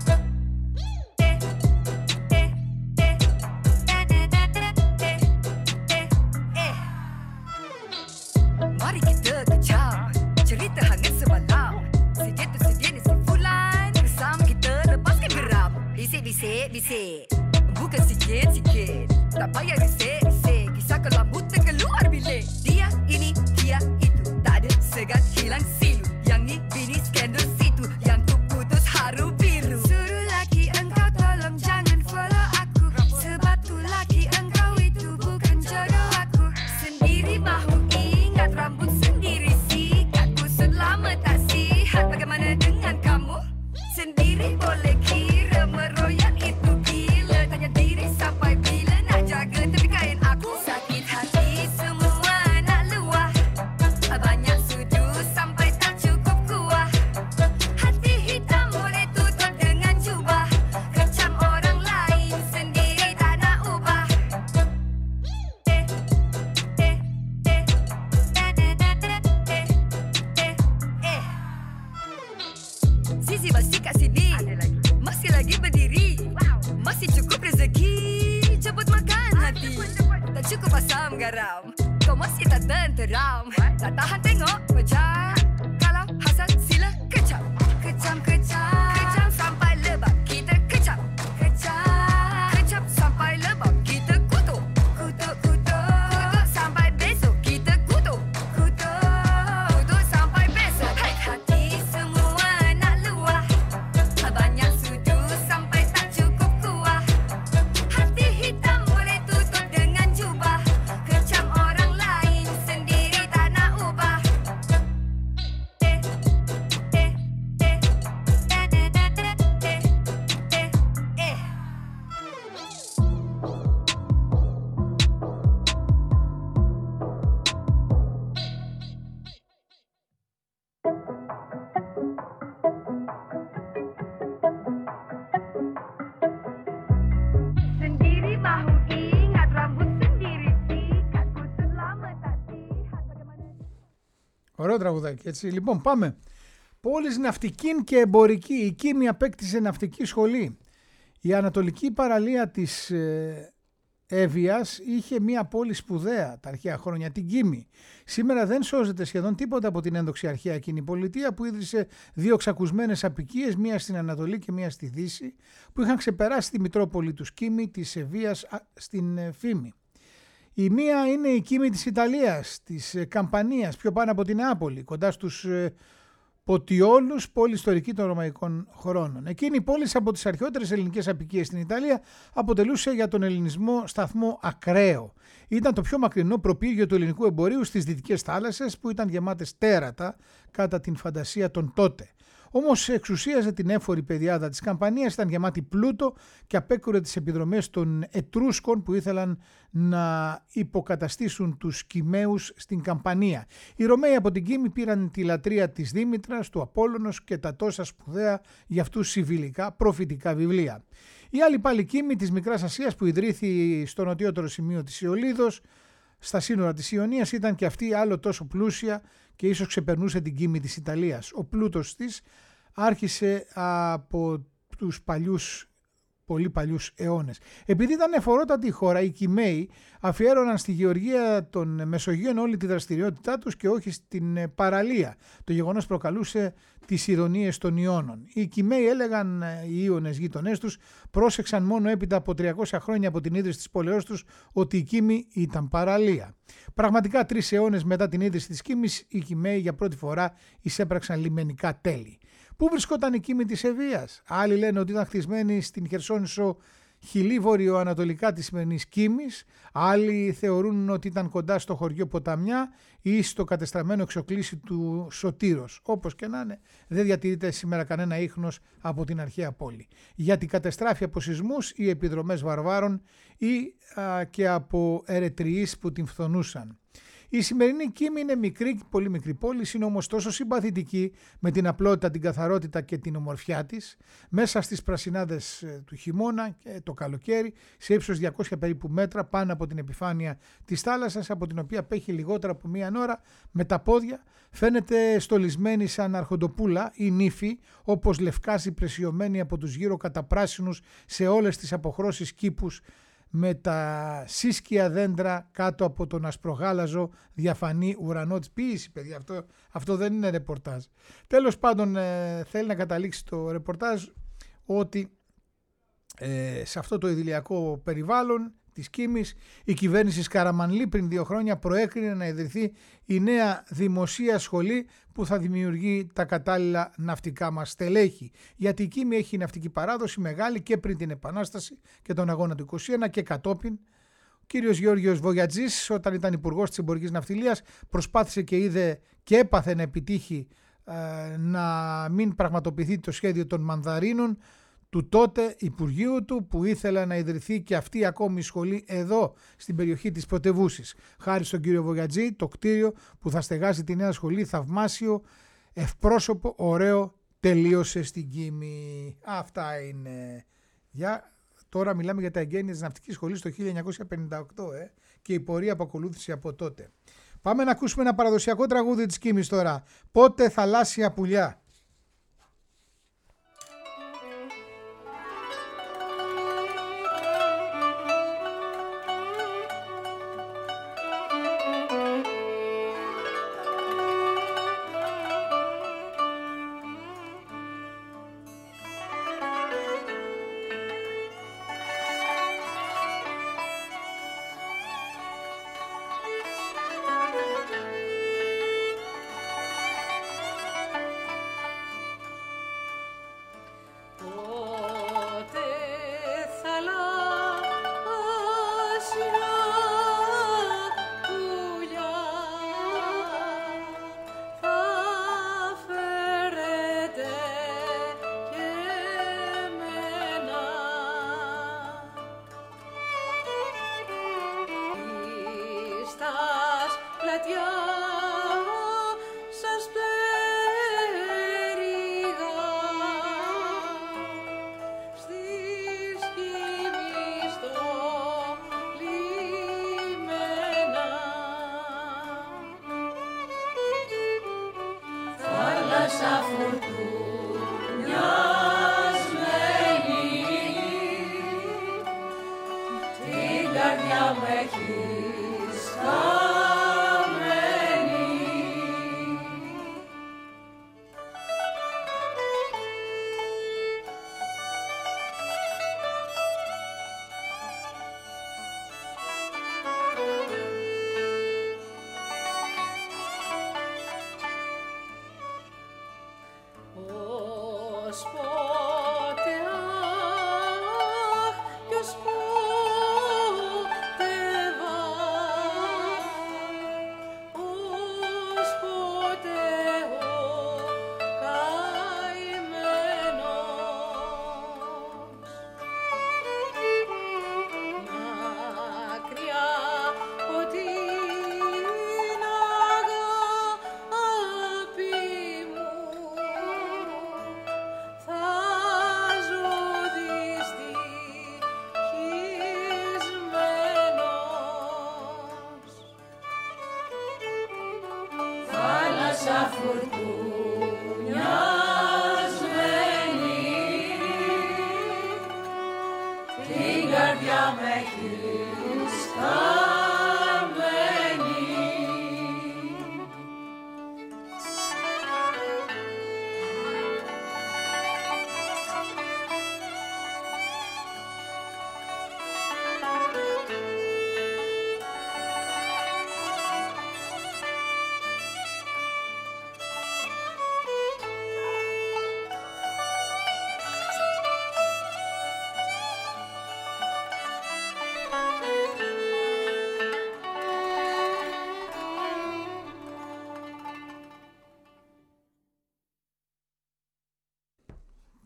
Speaker 5: Mari kita kecam cerita hangat semalam. Sedia tu sedia ni sebulan. Bersama kita lepaskan geram. Bisik. Bukan sikit-sikit. Tak payah risik-risik. Kisah kelambu terkeluar bilik. Dia ini, dia itu. Tak ada segan hilang silu. Yang ni bini skandal situ. Yang tu putus haru biru. Suruh laki engkau tolong jangan follow aku. Sebab tu laki engkau itu bukan jodoh aku. Sendiri mahu ingat rambut sendiri. Sikat kusut lama tak sihat. Bagaimana dengan kamu? Sendiri boleh kira meroyak itu gila. Tanya diri sampai bila nak jaga tepi kain aku. Sakit hati semua nak luah. Banyak sudu sampai tak cukup kuah. Hati hitam boleh tutup dengan jubah. Kecam orang lain sendiri tak nak ubah. Zizi masih kat sini. Masih lagi berdiri. Masih cukup rezeki. Jemput makan hati. Tak cukup asam garam. Kau masih tak tenteram. Tak tahan tengok macam. Kalau hasad sila kecam. Kecam sampai lebab kita kecam. Kecam sampai lebab kita kutuk. Kutuk sampai besok kita kutuk. Kutuk sampai besok. Hai hati semua nak luah. Banyak sudu sampai tak cukup kuah. Hati hitam boleh tutup dengan jubah. Kecam orang lain sendiri tak nak ubah. Sendiri mahu ingat rambut sendiri. Sikat kusut lama tak sihat. Bagaimana?
Speaker 1: Ωραίο τραγουδάκι, έτσι. Λοιπόν, πάμε. Πόλης ναυτική και εμπορική. Η Κίμη απέκτησε ναυτική σχολή. Η ανατολική παραλία της Εύβοιας είχε μια πόλη σπουδαία τα αρχαία χρόνια, την Κίμη. Σήμερα δεν σώζεται σχεδόν τίποτα από την ένδοξη αρχαία εκείνη πολιτεία που ίδρυσε δύο ξακουσμένες αποικίες, μία στην Ανατολή και μία στη Δύση, που είχαν ξεπεράσει τη Μητρόπολη του Κίμη της Εύβοιας στην Φήμη. Η μία είναι η Κίμη της Ιταλίας, της Καμπανίας, πιο πάνω από την Νεάπολη, κοντά στους Ποτιόλους, πόλη ιστορική των Ρωμαϊκών χρόνων. Εκείνη η πόλη από τις αρχαιότερες ελληνικές αποικίες στην Ιταλία αποτελούσε για τον ελληνισμό σταθμό ακραίο. Ήταν το πιο μακρινό προπύργιο του ελληνικού εμπορίου στις δυτικές θάλασσες που ήταν γεμάτες τέρατα κατά την φαντασία των τότε. Όμως εξουσίαζε την έμφορη πεδιάδα της Καμπανίας, ήταν γεμάτη πλούτο και απέκρουε τις επιδρομές των Ετρούσκων που ήθελαν να υποκαταστήσουν τους Κιμαίους στην Καμπανία. Οι Ρωμαίοι από την Κίμη πήραν τη λατρεία της Δήμητρας, του Απόλλωνος και τα τόσα σπουδαία για αυτούς συμβιλικά προφητικά βιβλία. Η άλλη πάλι Κίμη της Μικράς Ασίας που ιδρύθη στο νοτιότερο σημείο της Ιωλίδος, στα σύνορα της Ιωνίας, ήταν και αυτή άλλο τόσο πλούσια και ίσως ξεπερνούσε την Κίμη της Ιταλίας. Ο πλούτος της άρχισε από τους παλιούς πολύ παλιούς αιώνες. Επειδή ήταν εφορότατη η χώρα, οι Κιμαίοι αφιέρωναν στη γεωργία των Μεσογείων όλη τη δραστηριότητά τους και όχι στην παραλία. Το γεγονός προκαλούσε τις ηρωνίες των Ιώνων. Οι Κιμαίοι, έλεγαν οι Ιώνες γείτονές τους, πρόσεξαν μόνο έπειτα από 300 χρόνια από την ίδρυση της πόλεως τους ότι η Κίμη ήταν παραλία. Πραγματικά 3 αιώνες μετά την ίδρυση της Κίμης, οι Κιμαίοι για πρώτη φορά εισέπραξαν λιμενικά τέλη. Πού βρισκόταν η Κίμη της Ευβοίας? Άλλοι λένε ότι ήταν χτισμένη στην Χερσόνησο χιλή βορειοανατολικά της σημερινής Κίμης, άλλοι θεωρούν ότι ήταν κοντά στο χωριό Ποταμιά ή στο κατεστραμμένο εξοκλήσι του Σωτήρος. Όπως και να είναι, δεν διατηρείται σήμερα κανένα ίχνος από την αρχαία πόλη, γιατί κατεστράφει από σεισμούς ή επιδρομές βαρβάρων ή και από ερετριείς που την φθονούσαν. Η σημερινή Κίμη είναι μικρή, πολύ μικρή πόλη, είναι όμως τόσο συμπαθητική με την απλότητα, την καθαρότητα και την ομορφιά της, μέσα στις πρασινάδες του χειμώνα και το καλοκαίρι, σε ύψος 200 περίπου μέτρα πάνω από την επιφάνεια της θάλασσας, από την οποία απέχει λιγότερα από μία ώρα, με τα πόδια φαίνεται στολισμένη σαν αρχοντοπούλα ή νύφη, όπως λευκάζει πλαισιωμένη από τους γύρω καταπράσινους σε όλες τις αποχρώσεις κήπους, με τα σύσκια δέντρα κάτω από τον ασπρογάλαζο διαφανή ουρανό της. Ποίηση, παιδιά, αυτό δεν είναι ρεπορτάζ. Τέλος πάντων, θέλει να καταλήξει το ρεπορτάζ ότι σε αυτό το ιδηλιακό περιβάλλον της Κίμης, η κυβέρνηση Καραμανλή πριν 2 χρόνια προέκρινε να ιδρυθεί η νέα δημοσία σχολή που θα δημιουργεί τα κατάλληλα ναυτικά μας στελέχη. Γιατί η Κίμη έχει ναυτική παράδοση μεγάλη και πριν την Επανάσταση και τον αγώνα του 21 και κατόπιν. Ο κύριος Γεώργιος Βογιατζής, όταν ήταν υπουργός της εμπορικής ναυτιλίας, προσπάθησε και είδε και έπαθε να επιτύχει να μην πραγματοποιηθεί το σχέδιο των Μανδαρίνων του τότε Υπουργείου του, που ήθελε να ιδρυθεί και αυτή ακόμη σχολή εδώ στην περιοχή της πρωτευούσης. Χάρη στον κύριο Βογιατζή, το κτίριο που θα στεγάσει τη νέα σχολή, θαυμάσιο, ευπρόσωπο, ωραίο, τελείωσε στην Κίμη. Αυτά είναι. Τώρα μιλάμε για τα εγγένεια της ναυτικής σχολής το 1958 και η πορεία που ακολούθησε από τότε. Πάμε να ακούσουμε ένα παραδοσιακό τραγούδι της Κίμης τώρα. Πότε θαλάσσια πουλιά.
Speaker 6: Sport.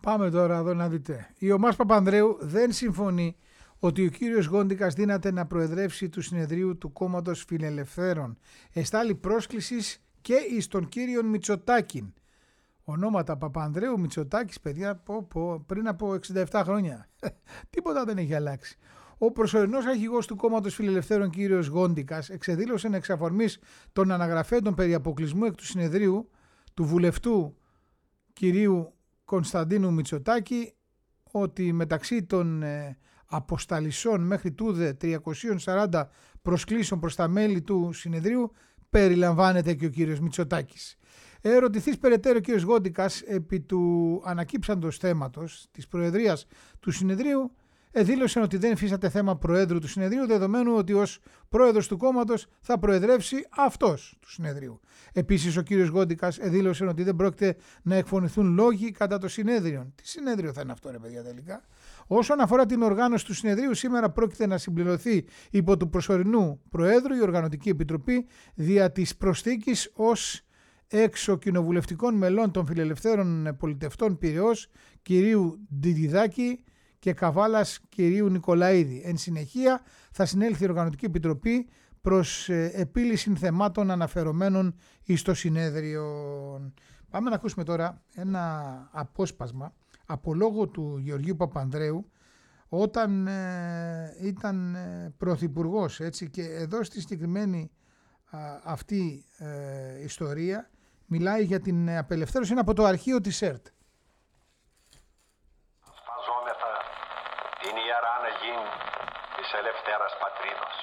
Speaker 1: Πάμε τώρα εδώ να δείτε. Η Ομάς Παπανδρέου δεν συμφωνεί ότι ο κύριος Γόντικας δύναται να προεδρεύσει του συνεδρίου του κόμματος Φιλελευθέρων. Εστάλει πρόσκλησης και εις τον κύριο Μητσοτάκη. Ονόματα Παπανδρέου, Μητσοτάκης, παιδιά, πριν από 67 χρόνια. Τίποτα δεν έχει αλλάξει. Ο προσωρινός αρχηγός του κόμματος Φιλελευθέρων κύριος Γόντικας εξεδήλωσε εξ αφορμής των αναγραφέντων περί αποκλεισμού εκ του συνεδρίου του βουλευτού κυρίου Κωνσταντίνου Μητσοτάκη ότι μεταξύ των αποσταλισσών μέχρι τούδε 340 προσκλήσεων προς τα μέλη του συνεδρίου περιλαμβάνεται και ο κύριος Μητσοτάκης. Ερωτηθείς περαιτέρω ο κύριος Γόντικας επί του ανακύψαντος θέματος της προεδρίας του συνεδρίου δήλωσε ότι δεν υφίσταται θέμα προέδρου του συνεδρίου, δεδομένου ότι ως πρόεδρος του κόμματος θα προεδρεύσει αυτός του συνεδρίου. Επίσης ο κύριος Γόντικας δήλωσε ότι δεν πρόκειται να εκφωνηθούν λόγοι κατά το συνέδριο. Τι συνέδριο θα είναι αυτό, ρε παιδιά, τελικά? Όσον αφορά την οργάνωση του συνεδρίου, σήμερα πρόκειται να συμπληρωθεί υπό του προσωρινού Προέδρου η Οργανωτική Επιτροπή δια της προσθήκης ως εξοκοινοβουλευτικών μελών των Φιλελευθέρων Πολιτευτών Πειραιώς κυρίου Ντιδιδάκη και Καβάλας κυρίου Νικολαίδη. Εν συνεχεία θα συνέλθει η Οργανωτική Επιτροπή προς επίλυση θεμάτων αναφερομένων εις το συνέδριο. Πάμε να ακούσουμε τώρα ένα απόσπασμα από λόγο του Γεωργίου Παπανδρέου όταν ήταν πρωθυπουργός, έτσι, και εδώ στη συγκεκριμένη αυτή ιστορία μιλάει για την απελευθέρωση, είναι από το αρχείο της ΕΡΤ.
Speaker 6: Ασπαζόμεθα την ιερά αναγήν της ελευθέρας πατρίδος.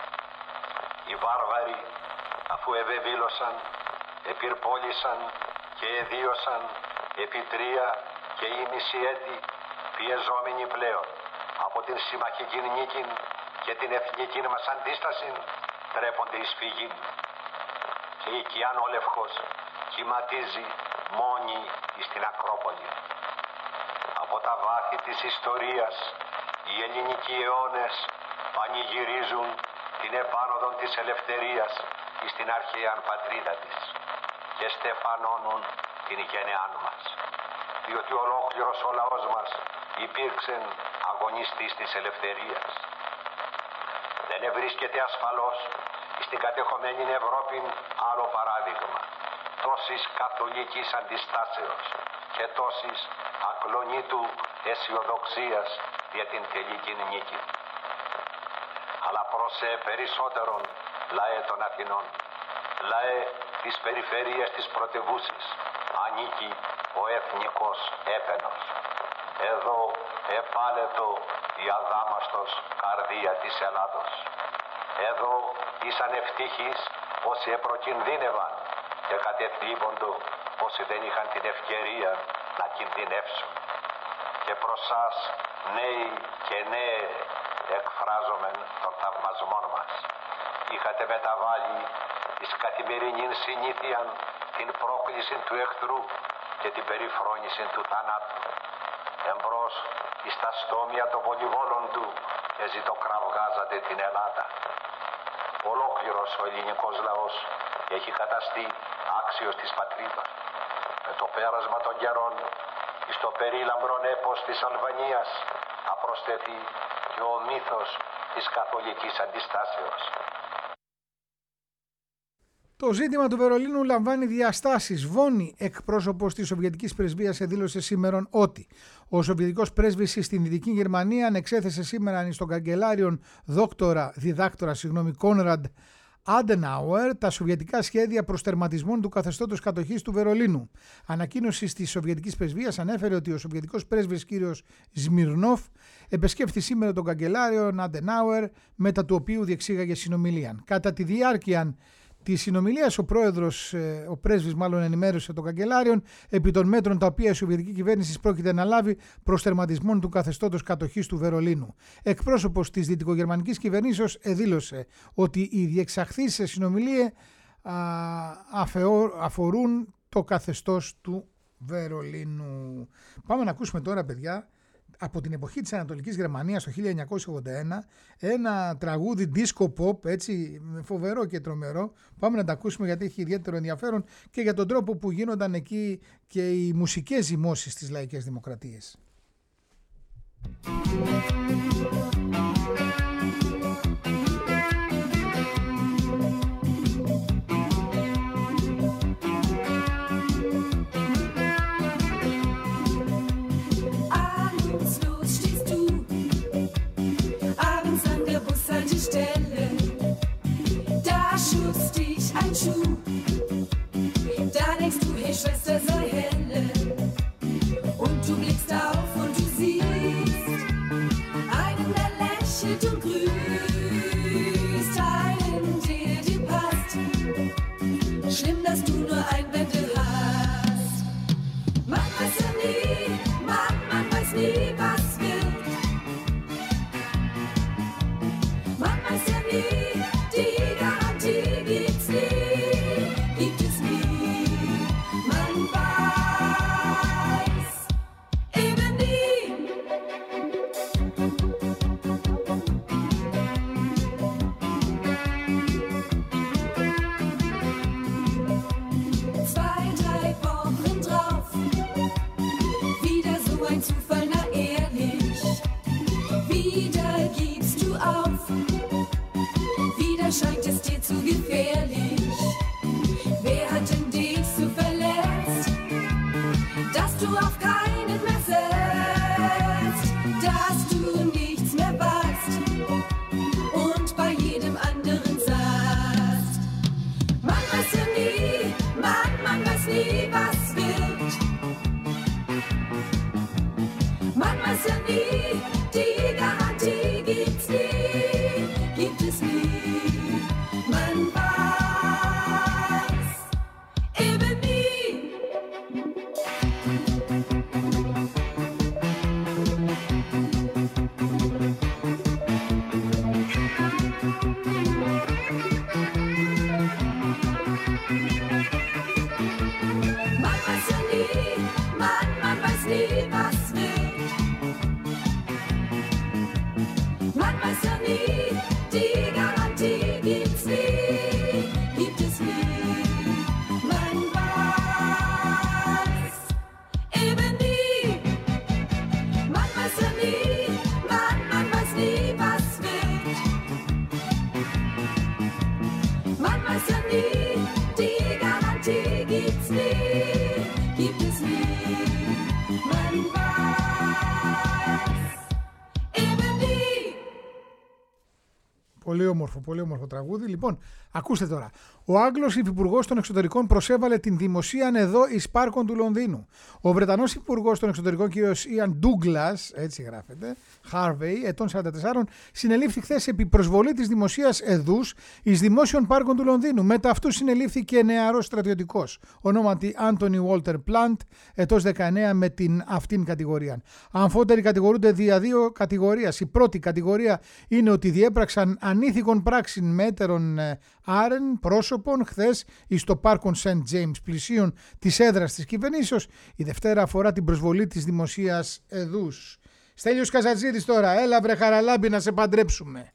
Speaker 6: Οι βάρβαροι, αφού ευεβήλωσαν, επιρπόλησαν και εδίωσαν επί 3 και ήμιση έτη, πιεζόμενοι πλέον από την συμμαχική νίκη και την εθνική μας αντίσταση, τρέπονται εις φυγήν. Και η Κιανόλευκος κυματίζει μόνη εις την Ακρόπολη. Από τα βάθη της ιστορίας οι ελληνικοί αιώνες πανηγυρίζουν την επάνωδο της ελευθερίας εις την αρχαία πατρίδα της και στεφανώνουν την γενεάν μας, διότι ολόκληρος ο λαός μας υπήρξε αγωνιστής της ελευθερίας. Δεν ευρίσκεται ασφαλώς στην κατεχομένη Ευρώπη άλλο παράδειγμα τόσης καθολικής αντιστάσεως και τόσης ακλονίτου αισιοδοξίας για την τελική νίκη. Αλλά προσε περισσότερον λαέ των Αθηνών, λαέ της περιφέρειας της πρωτευούσης, ανήκει ο εθνικός έπαινος. Εδώ επάλετο η αδάμαστος καρδία της Ελλάδος. Εδώ ήσαν ευτυχείς όσοι επροκινδύνευαν και κατεθλίβοντο όσοι δεν είχαν την ευκαιρία να κινδυνεύσουν. Και προς σας νέοι και νέε εκφράζομεν των θαυμασμών μας. Είχατε μεταβάλει εις καθημερινήν συνήθειαν την πρόκληση του εχθρού και την περιφρόνηση του θανάτου. Εμπρός εις τα στόμια των πολυβόλων του εζητοκραυγάζατε την Ελλάδα. Ολόκληρος ο ελληνικός λαός έχει καταστεί άξιος της πατρίδας. Με το πέρασμα των καιρών εις το περίλαμπρον έπος της Αλβανίας θα προσθεθεί και ο μύθος της καθολικής αντιστάσεως.
Speaker 1: Το ζήτημα του Βερολίνου λαμβάνει διαστάσεις. Βόνι, εκπρόσωπος της Σοβιετικής Πρεσβείας, δήλωσε σήμερα ότι ο Σοβιετικός πρέσβης στην Δυτική Γερμανία ανεξέθεσε σήμερα στον καγκελάριον διδάκτορα Κόνραντ Άντεναουερ τα σοβιετικά σχέδια προστερματισμών του καθεστώτος κατοχής του Βερολίνου. Ανακοίνωση της Σοβιετικής Πρεσβείας ανέφερε ότι ο Σοβιετικός πρέσβης κ. Σμιρνόφ επεσκέφθη σήμερα τον καγκελάριο Άντεναουερ, μετά του οποίου διεξήγαγε συνομιλία. Κατά τη διάρκεια τη συνομιλία, ο πρέσβης ενημέρωσε τον καγκελάριον επί των μέτρων τα οποία η Σοβιετική κυβέρνηση πρόκειται να λάβει προς τερματισμόν του καθεστώτος κατοχής του Βερολίνου. Εκπρόσωπος της δυτικογερμανικής κυβερνήσεως δήλωσε ότι οι διεξαχθείς συνομιλίες αφορούν το καθεστώς του Βερολίνου. Πάμε να ακούσουμε τώρα, παιδιά, από την εποχή της Ανατολικής Γερμανίας το 1981, ένα τραγούδι disco pop, έτσι φοβερό και τρομερό. Πάμε να τα ακούσουμε γιατί έχει ιδιαίτερο ενδιαφέρον και για τον τρόπο που γίνονταν εκεί και οι μουσικές ζυμώσεις στις λαϊκές δημοκρατίες.
Speaker 7: Da schubst dich ein Schuh, da denkst du, hey Schwester, sei helle. Und du blickst auf und du siehst einen, der lächelt und grüßt, einen, der dir passt. Schlimm, dass du nur ein Bette hast. Man weiß ja nie, man weiß nie, was wird. Man weiß ja nie, die Garantie gibt's nie, gibt es nie. Man weiß eben nie. Zwei, drei Wochen drauf, wieder so ein Zufall, na ehrlich, wieder gibst du auf. Wieder scheint es dir zu gefährlich. Wer hat denn dich so verletzt, dass du auf keinen mehr setzt, dass du nichts mehr weißt und bei jedem anderen sagst. Man weiß ja nie, man weiß nie, was wird. Man weiß ja nie, die Garantie gibt's nie, gibt es nie. Man weiß eben nie. Man weiß ja nie, man weiß nie, was wird. Man weiß ja nie, die Garantie gibt's nie, gibt es nie. Man weiß eben nie. Man weiß ja nie, man weiß nie, was wird. Man weiß ja nie, die Garantie gibt's nie, gibt es nie. Man weiß eben nie.
Speaker 1: Πολύ όμορφο τραγούδι. Λοιπόν, ακούστε τώρα. Ο Άγγλος Υφυπουργός των Εξωτερικών προσέβαλε την δημοσίαν εδώ εις πάρκον του Λονδίνου. Ο Βρετανός Υφυπουργός των Εξωτερικών κ. Ιαν Ντούγκλας, έτσι γράφεται, Harvey, ετών 44, συνελήφθη χθες επί προσβολή της δημοσίας εδούς εις δημόσιων πάρκων του Λονδίνου. Μετά αυτού συνελήφθη και νεαρός στρατιωτικός, ονόματι Άντονι Walter Plant, ετός 19, με την αυτήν κατηγορία. Αμφότεροι κατηγορούνται δια δύο κατηγορίας. Η πρώτη κατηγορία είναι ότι διέπραξαν ανήθικον πράξην μέτερων άρεν πρόσωπων χθες εις το πάρκον St. James πλησίων της έδρας της κυβερνήσεως. Η δευτέρα αφορά την προσβολή της δημοσίας εδούς. Στέλιος Καζατζίδης τώρα, έλα βρε Χαραλάμπη να σε παντρέψουμε.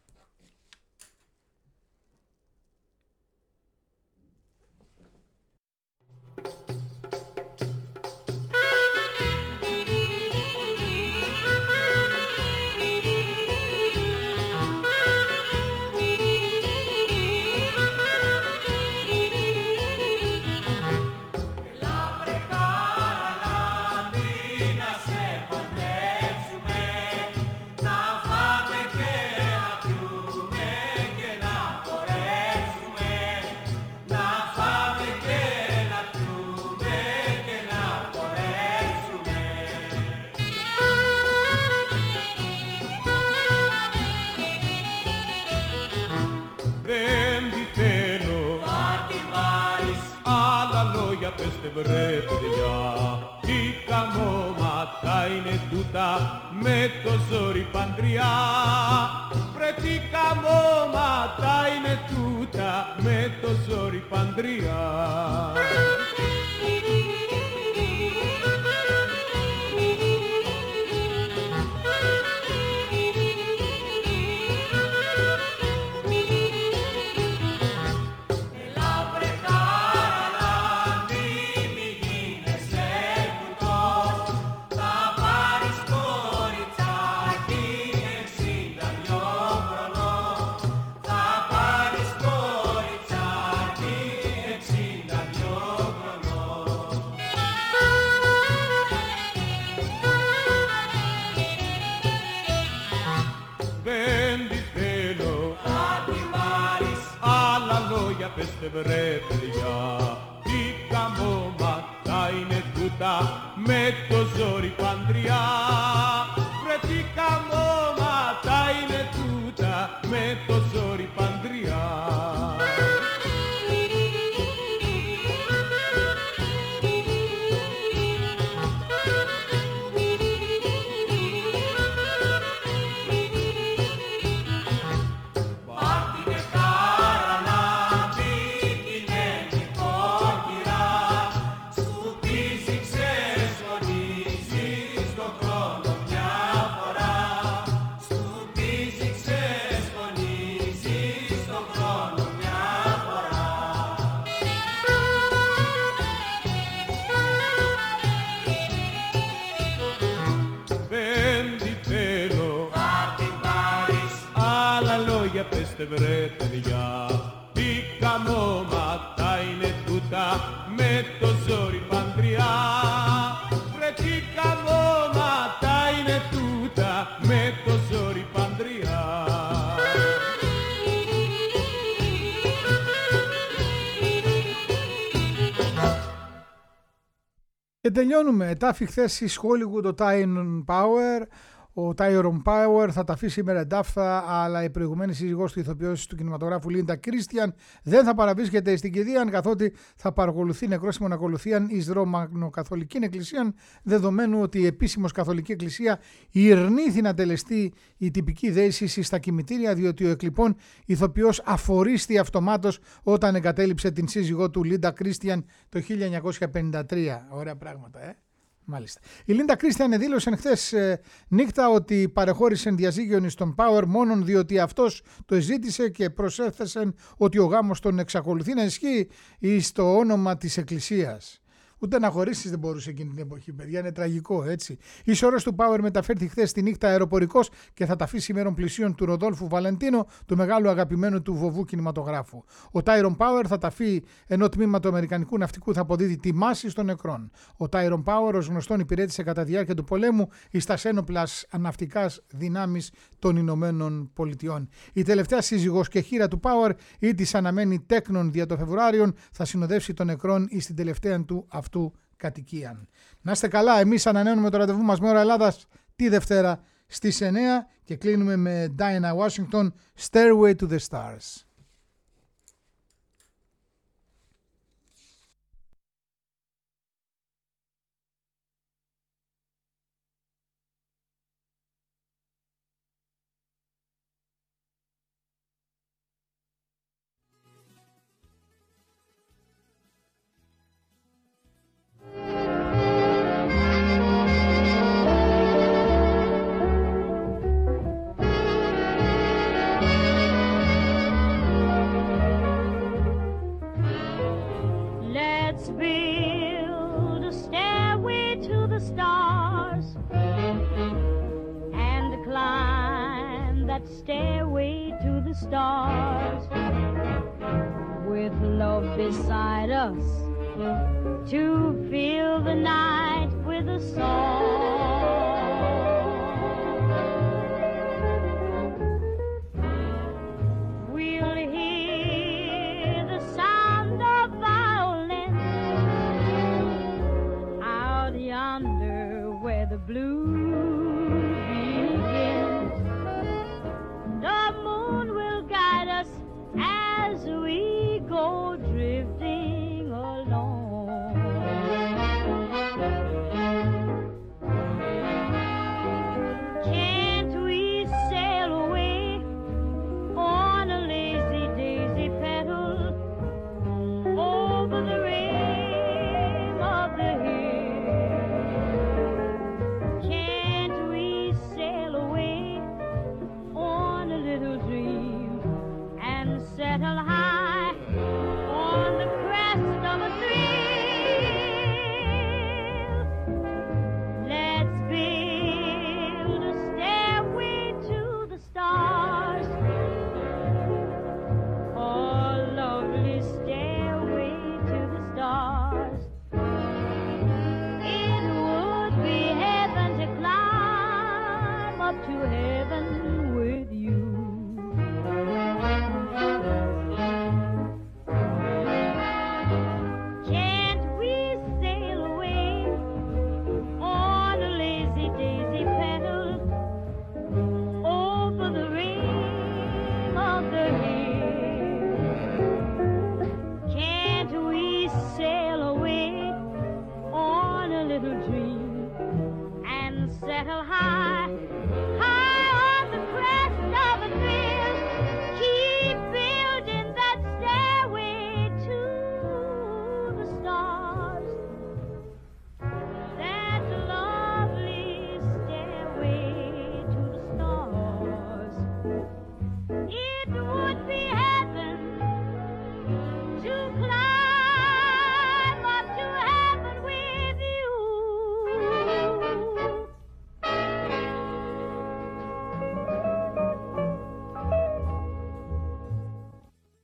Speaker 8: Βρε παιδιά, τι καμώματα είναι τούτα με το ζόρι παντριά. Βρε τι καμώματα είναι τούτα με το ζόρι παντριά. πέστε βρε παιδιά, τι καμώματα είναι τούτα με το ζόρι παντριά. Βρε τι καμώματα είναι τούτα με το ζόρι παντριά. Πέστε βρε παιδιά, τι καμώματα είναι τούτα με το ζόρι παντριά. Βρε τι καμώματα είναι τούτα με το ζόρι παντριά.
Speaker 1: Και τελειώνουμε. Τάφη χθες εις Hollywood ο Tyrone Power. Ο Tyrone Power θα τα αφήσει σήμερα εντάφθα, αλλά η προηγουμένη σύζυγός του, ηθοποιός του κινηματογράφου Λίντα Κρίστιαν, δεν θα παραβρίσκεται στην κηδείαν, καθότι θα παρακολουθεί νεκρόσιμον ακολουθίαν εις Ρωμανοκαθολική Εκκλησία, δεδομένου ότι η επίσημος Καθολική Εκκλησία ηρνήθη να τελεστεί η τυπική δέηση στα κημητήρια, διότι ο εκλειπών ηθοποιός αφορίστη αυτομάτως όταν εγκατέλειψε την σύζυγό του Λίντα Κρίστιαν το 1953. Ωραία πράγματα, Μάλιστα. Η Λίντα Κρίστιαν δήλωσε χθες νύχτα ότι παρεχώρησε διαζύγιον στον Power μόνον διότι αυτός το ζήτησε και προσέθεσε ότι ο γάμος τον εξακολουθεί να ισχύει στο όνομα της Εκκλησίας. Ούτε να χωρίσεις δεν μπορούσε εκείνη την εποχή, παιδιά, είναι τραγικό, έτσι. Η σώρος του Power μεταφέρθη χθες τη νύχτα αεροπορικός και θα ταφήσει μέρων πλησίων του Ροδόλφου Βαλεντίνο, του μεγάλου αγαπημένου του βοβού κινηματογράφου. Ο Tyrone Power θα ταφεί ενώ τμήμα του Αμερικανικού ναυτικού θα αποδίδει τιμάση των νεκρών. Ο Tyrone Power, ως γνωστόν, υπηρέτησε κατά τη διάρκεια του πολέμου στα ένοπλας ναυτικάς δυνάμεις των Ηνωμένων Πολιτειών. Η τελευταία σύζυγος και χείρα του Power, η της αναμένη τέκνων δια το Φεβρουάριον, θα συνοδεύσει των νεκρών εις την τελευταία του αυτού κατοικίαν. Να είστε καλά, εμείς ανανεώνουμε το ραντεβού μας με ώρα Ελλάδας τη Δευτέρα στις 9 και κλείνουμε με Diana Washington, Stairway to the Stars.
Speaker 9: Stairway to the stars, with love beside us to fill the night with a song. We'll hear the sound of violin out yonder where the blue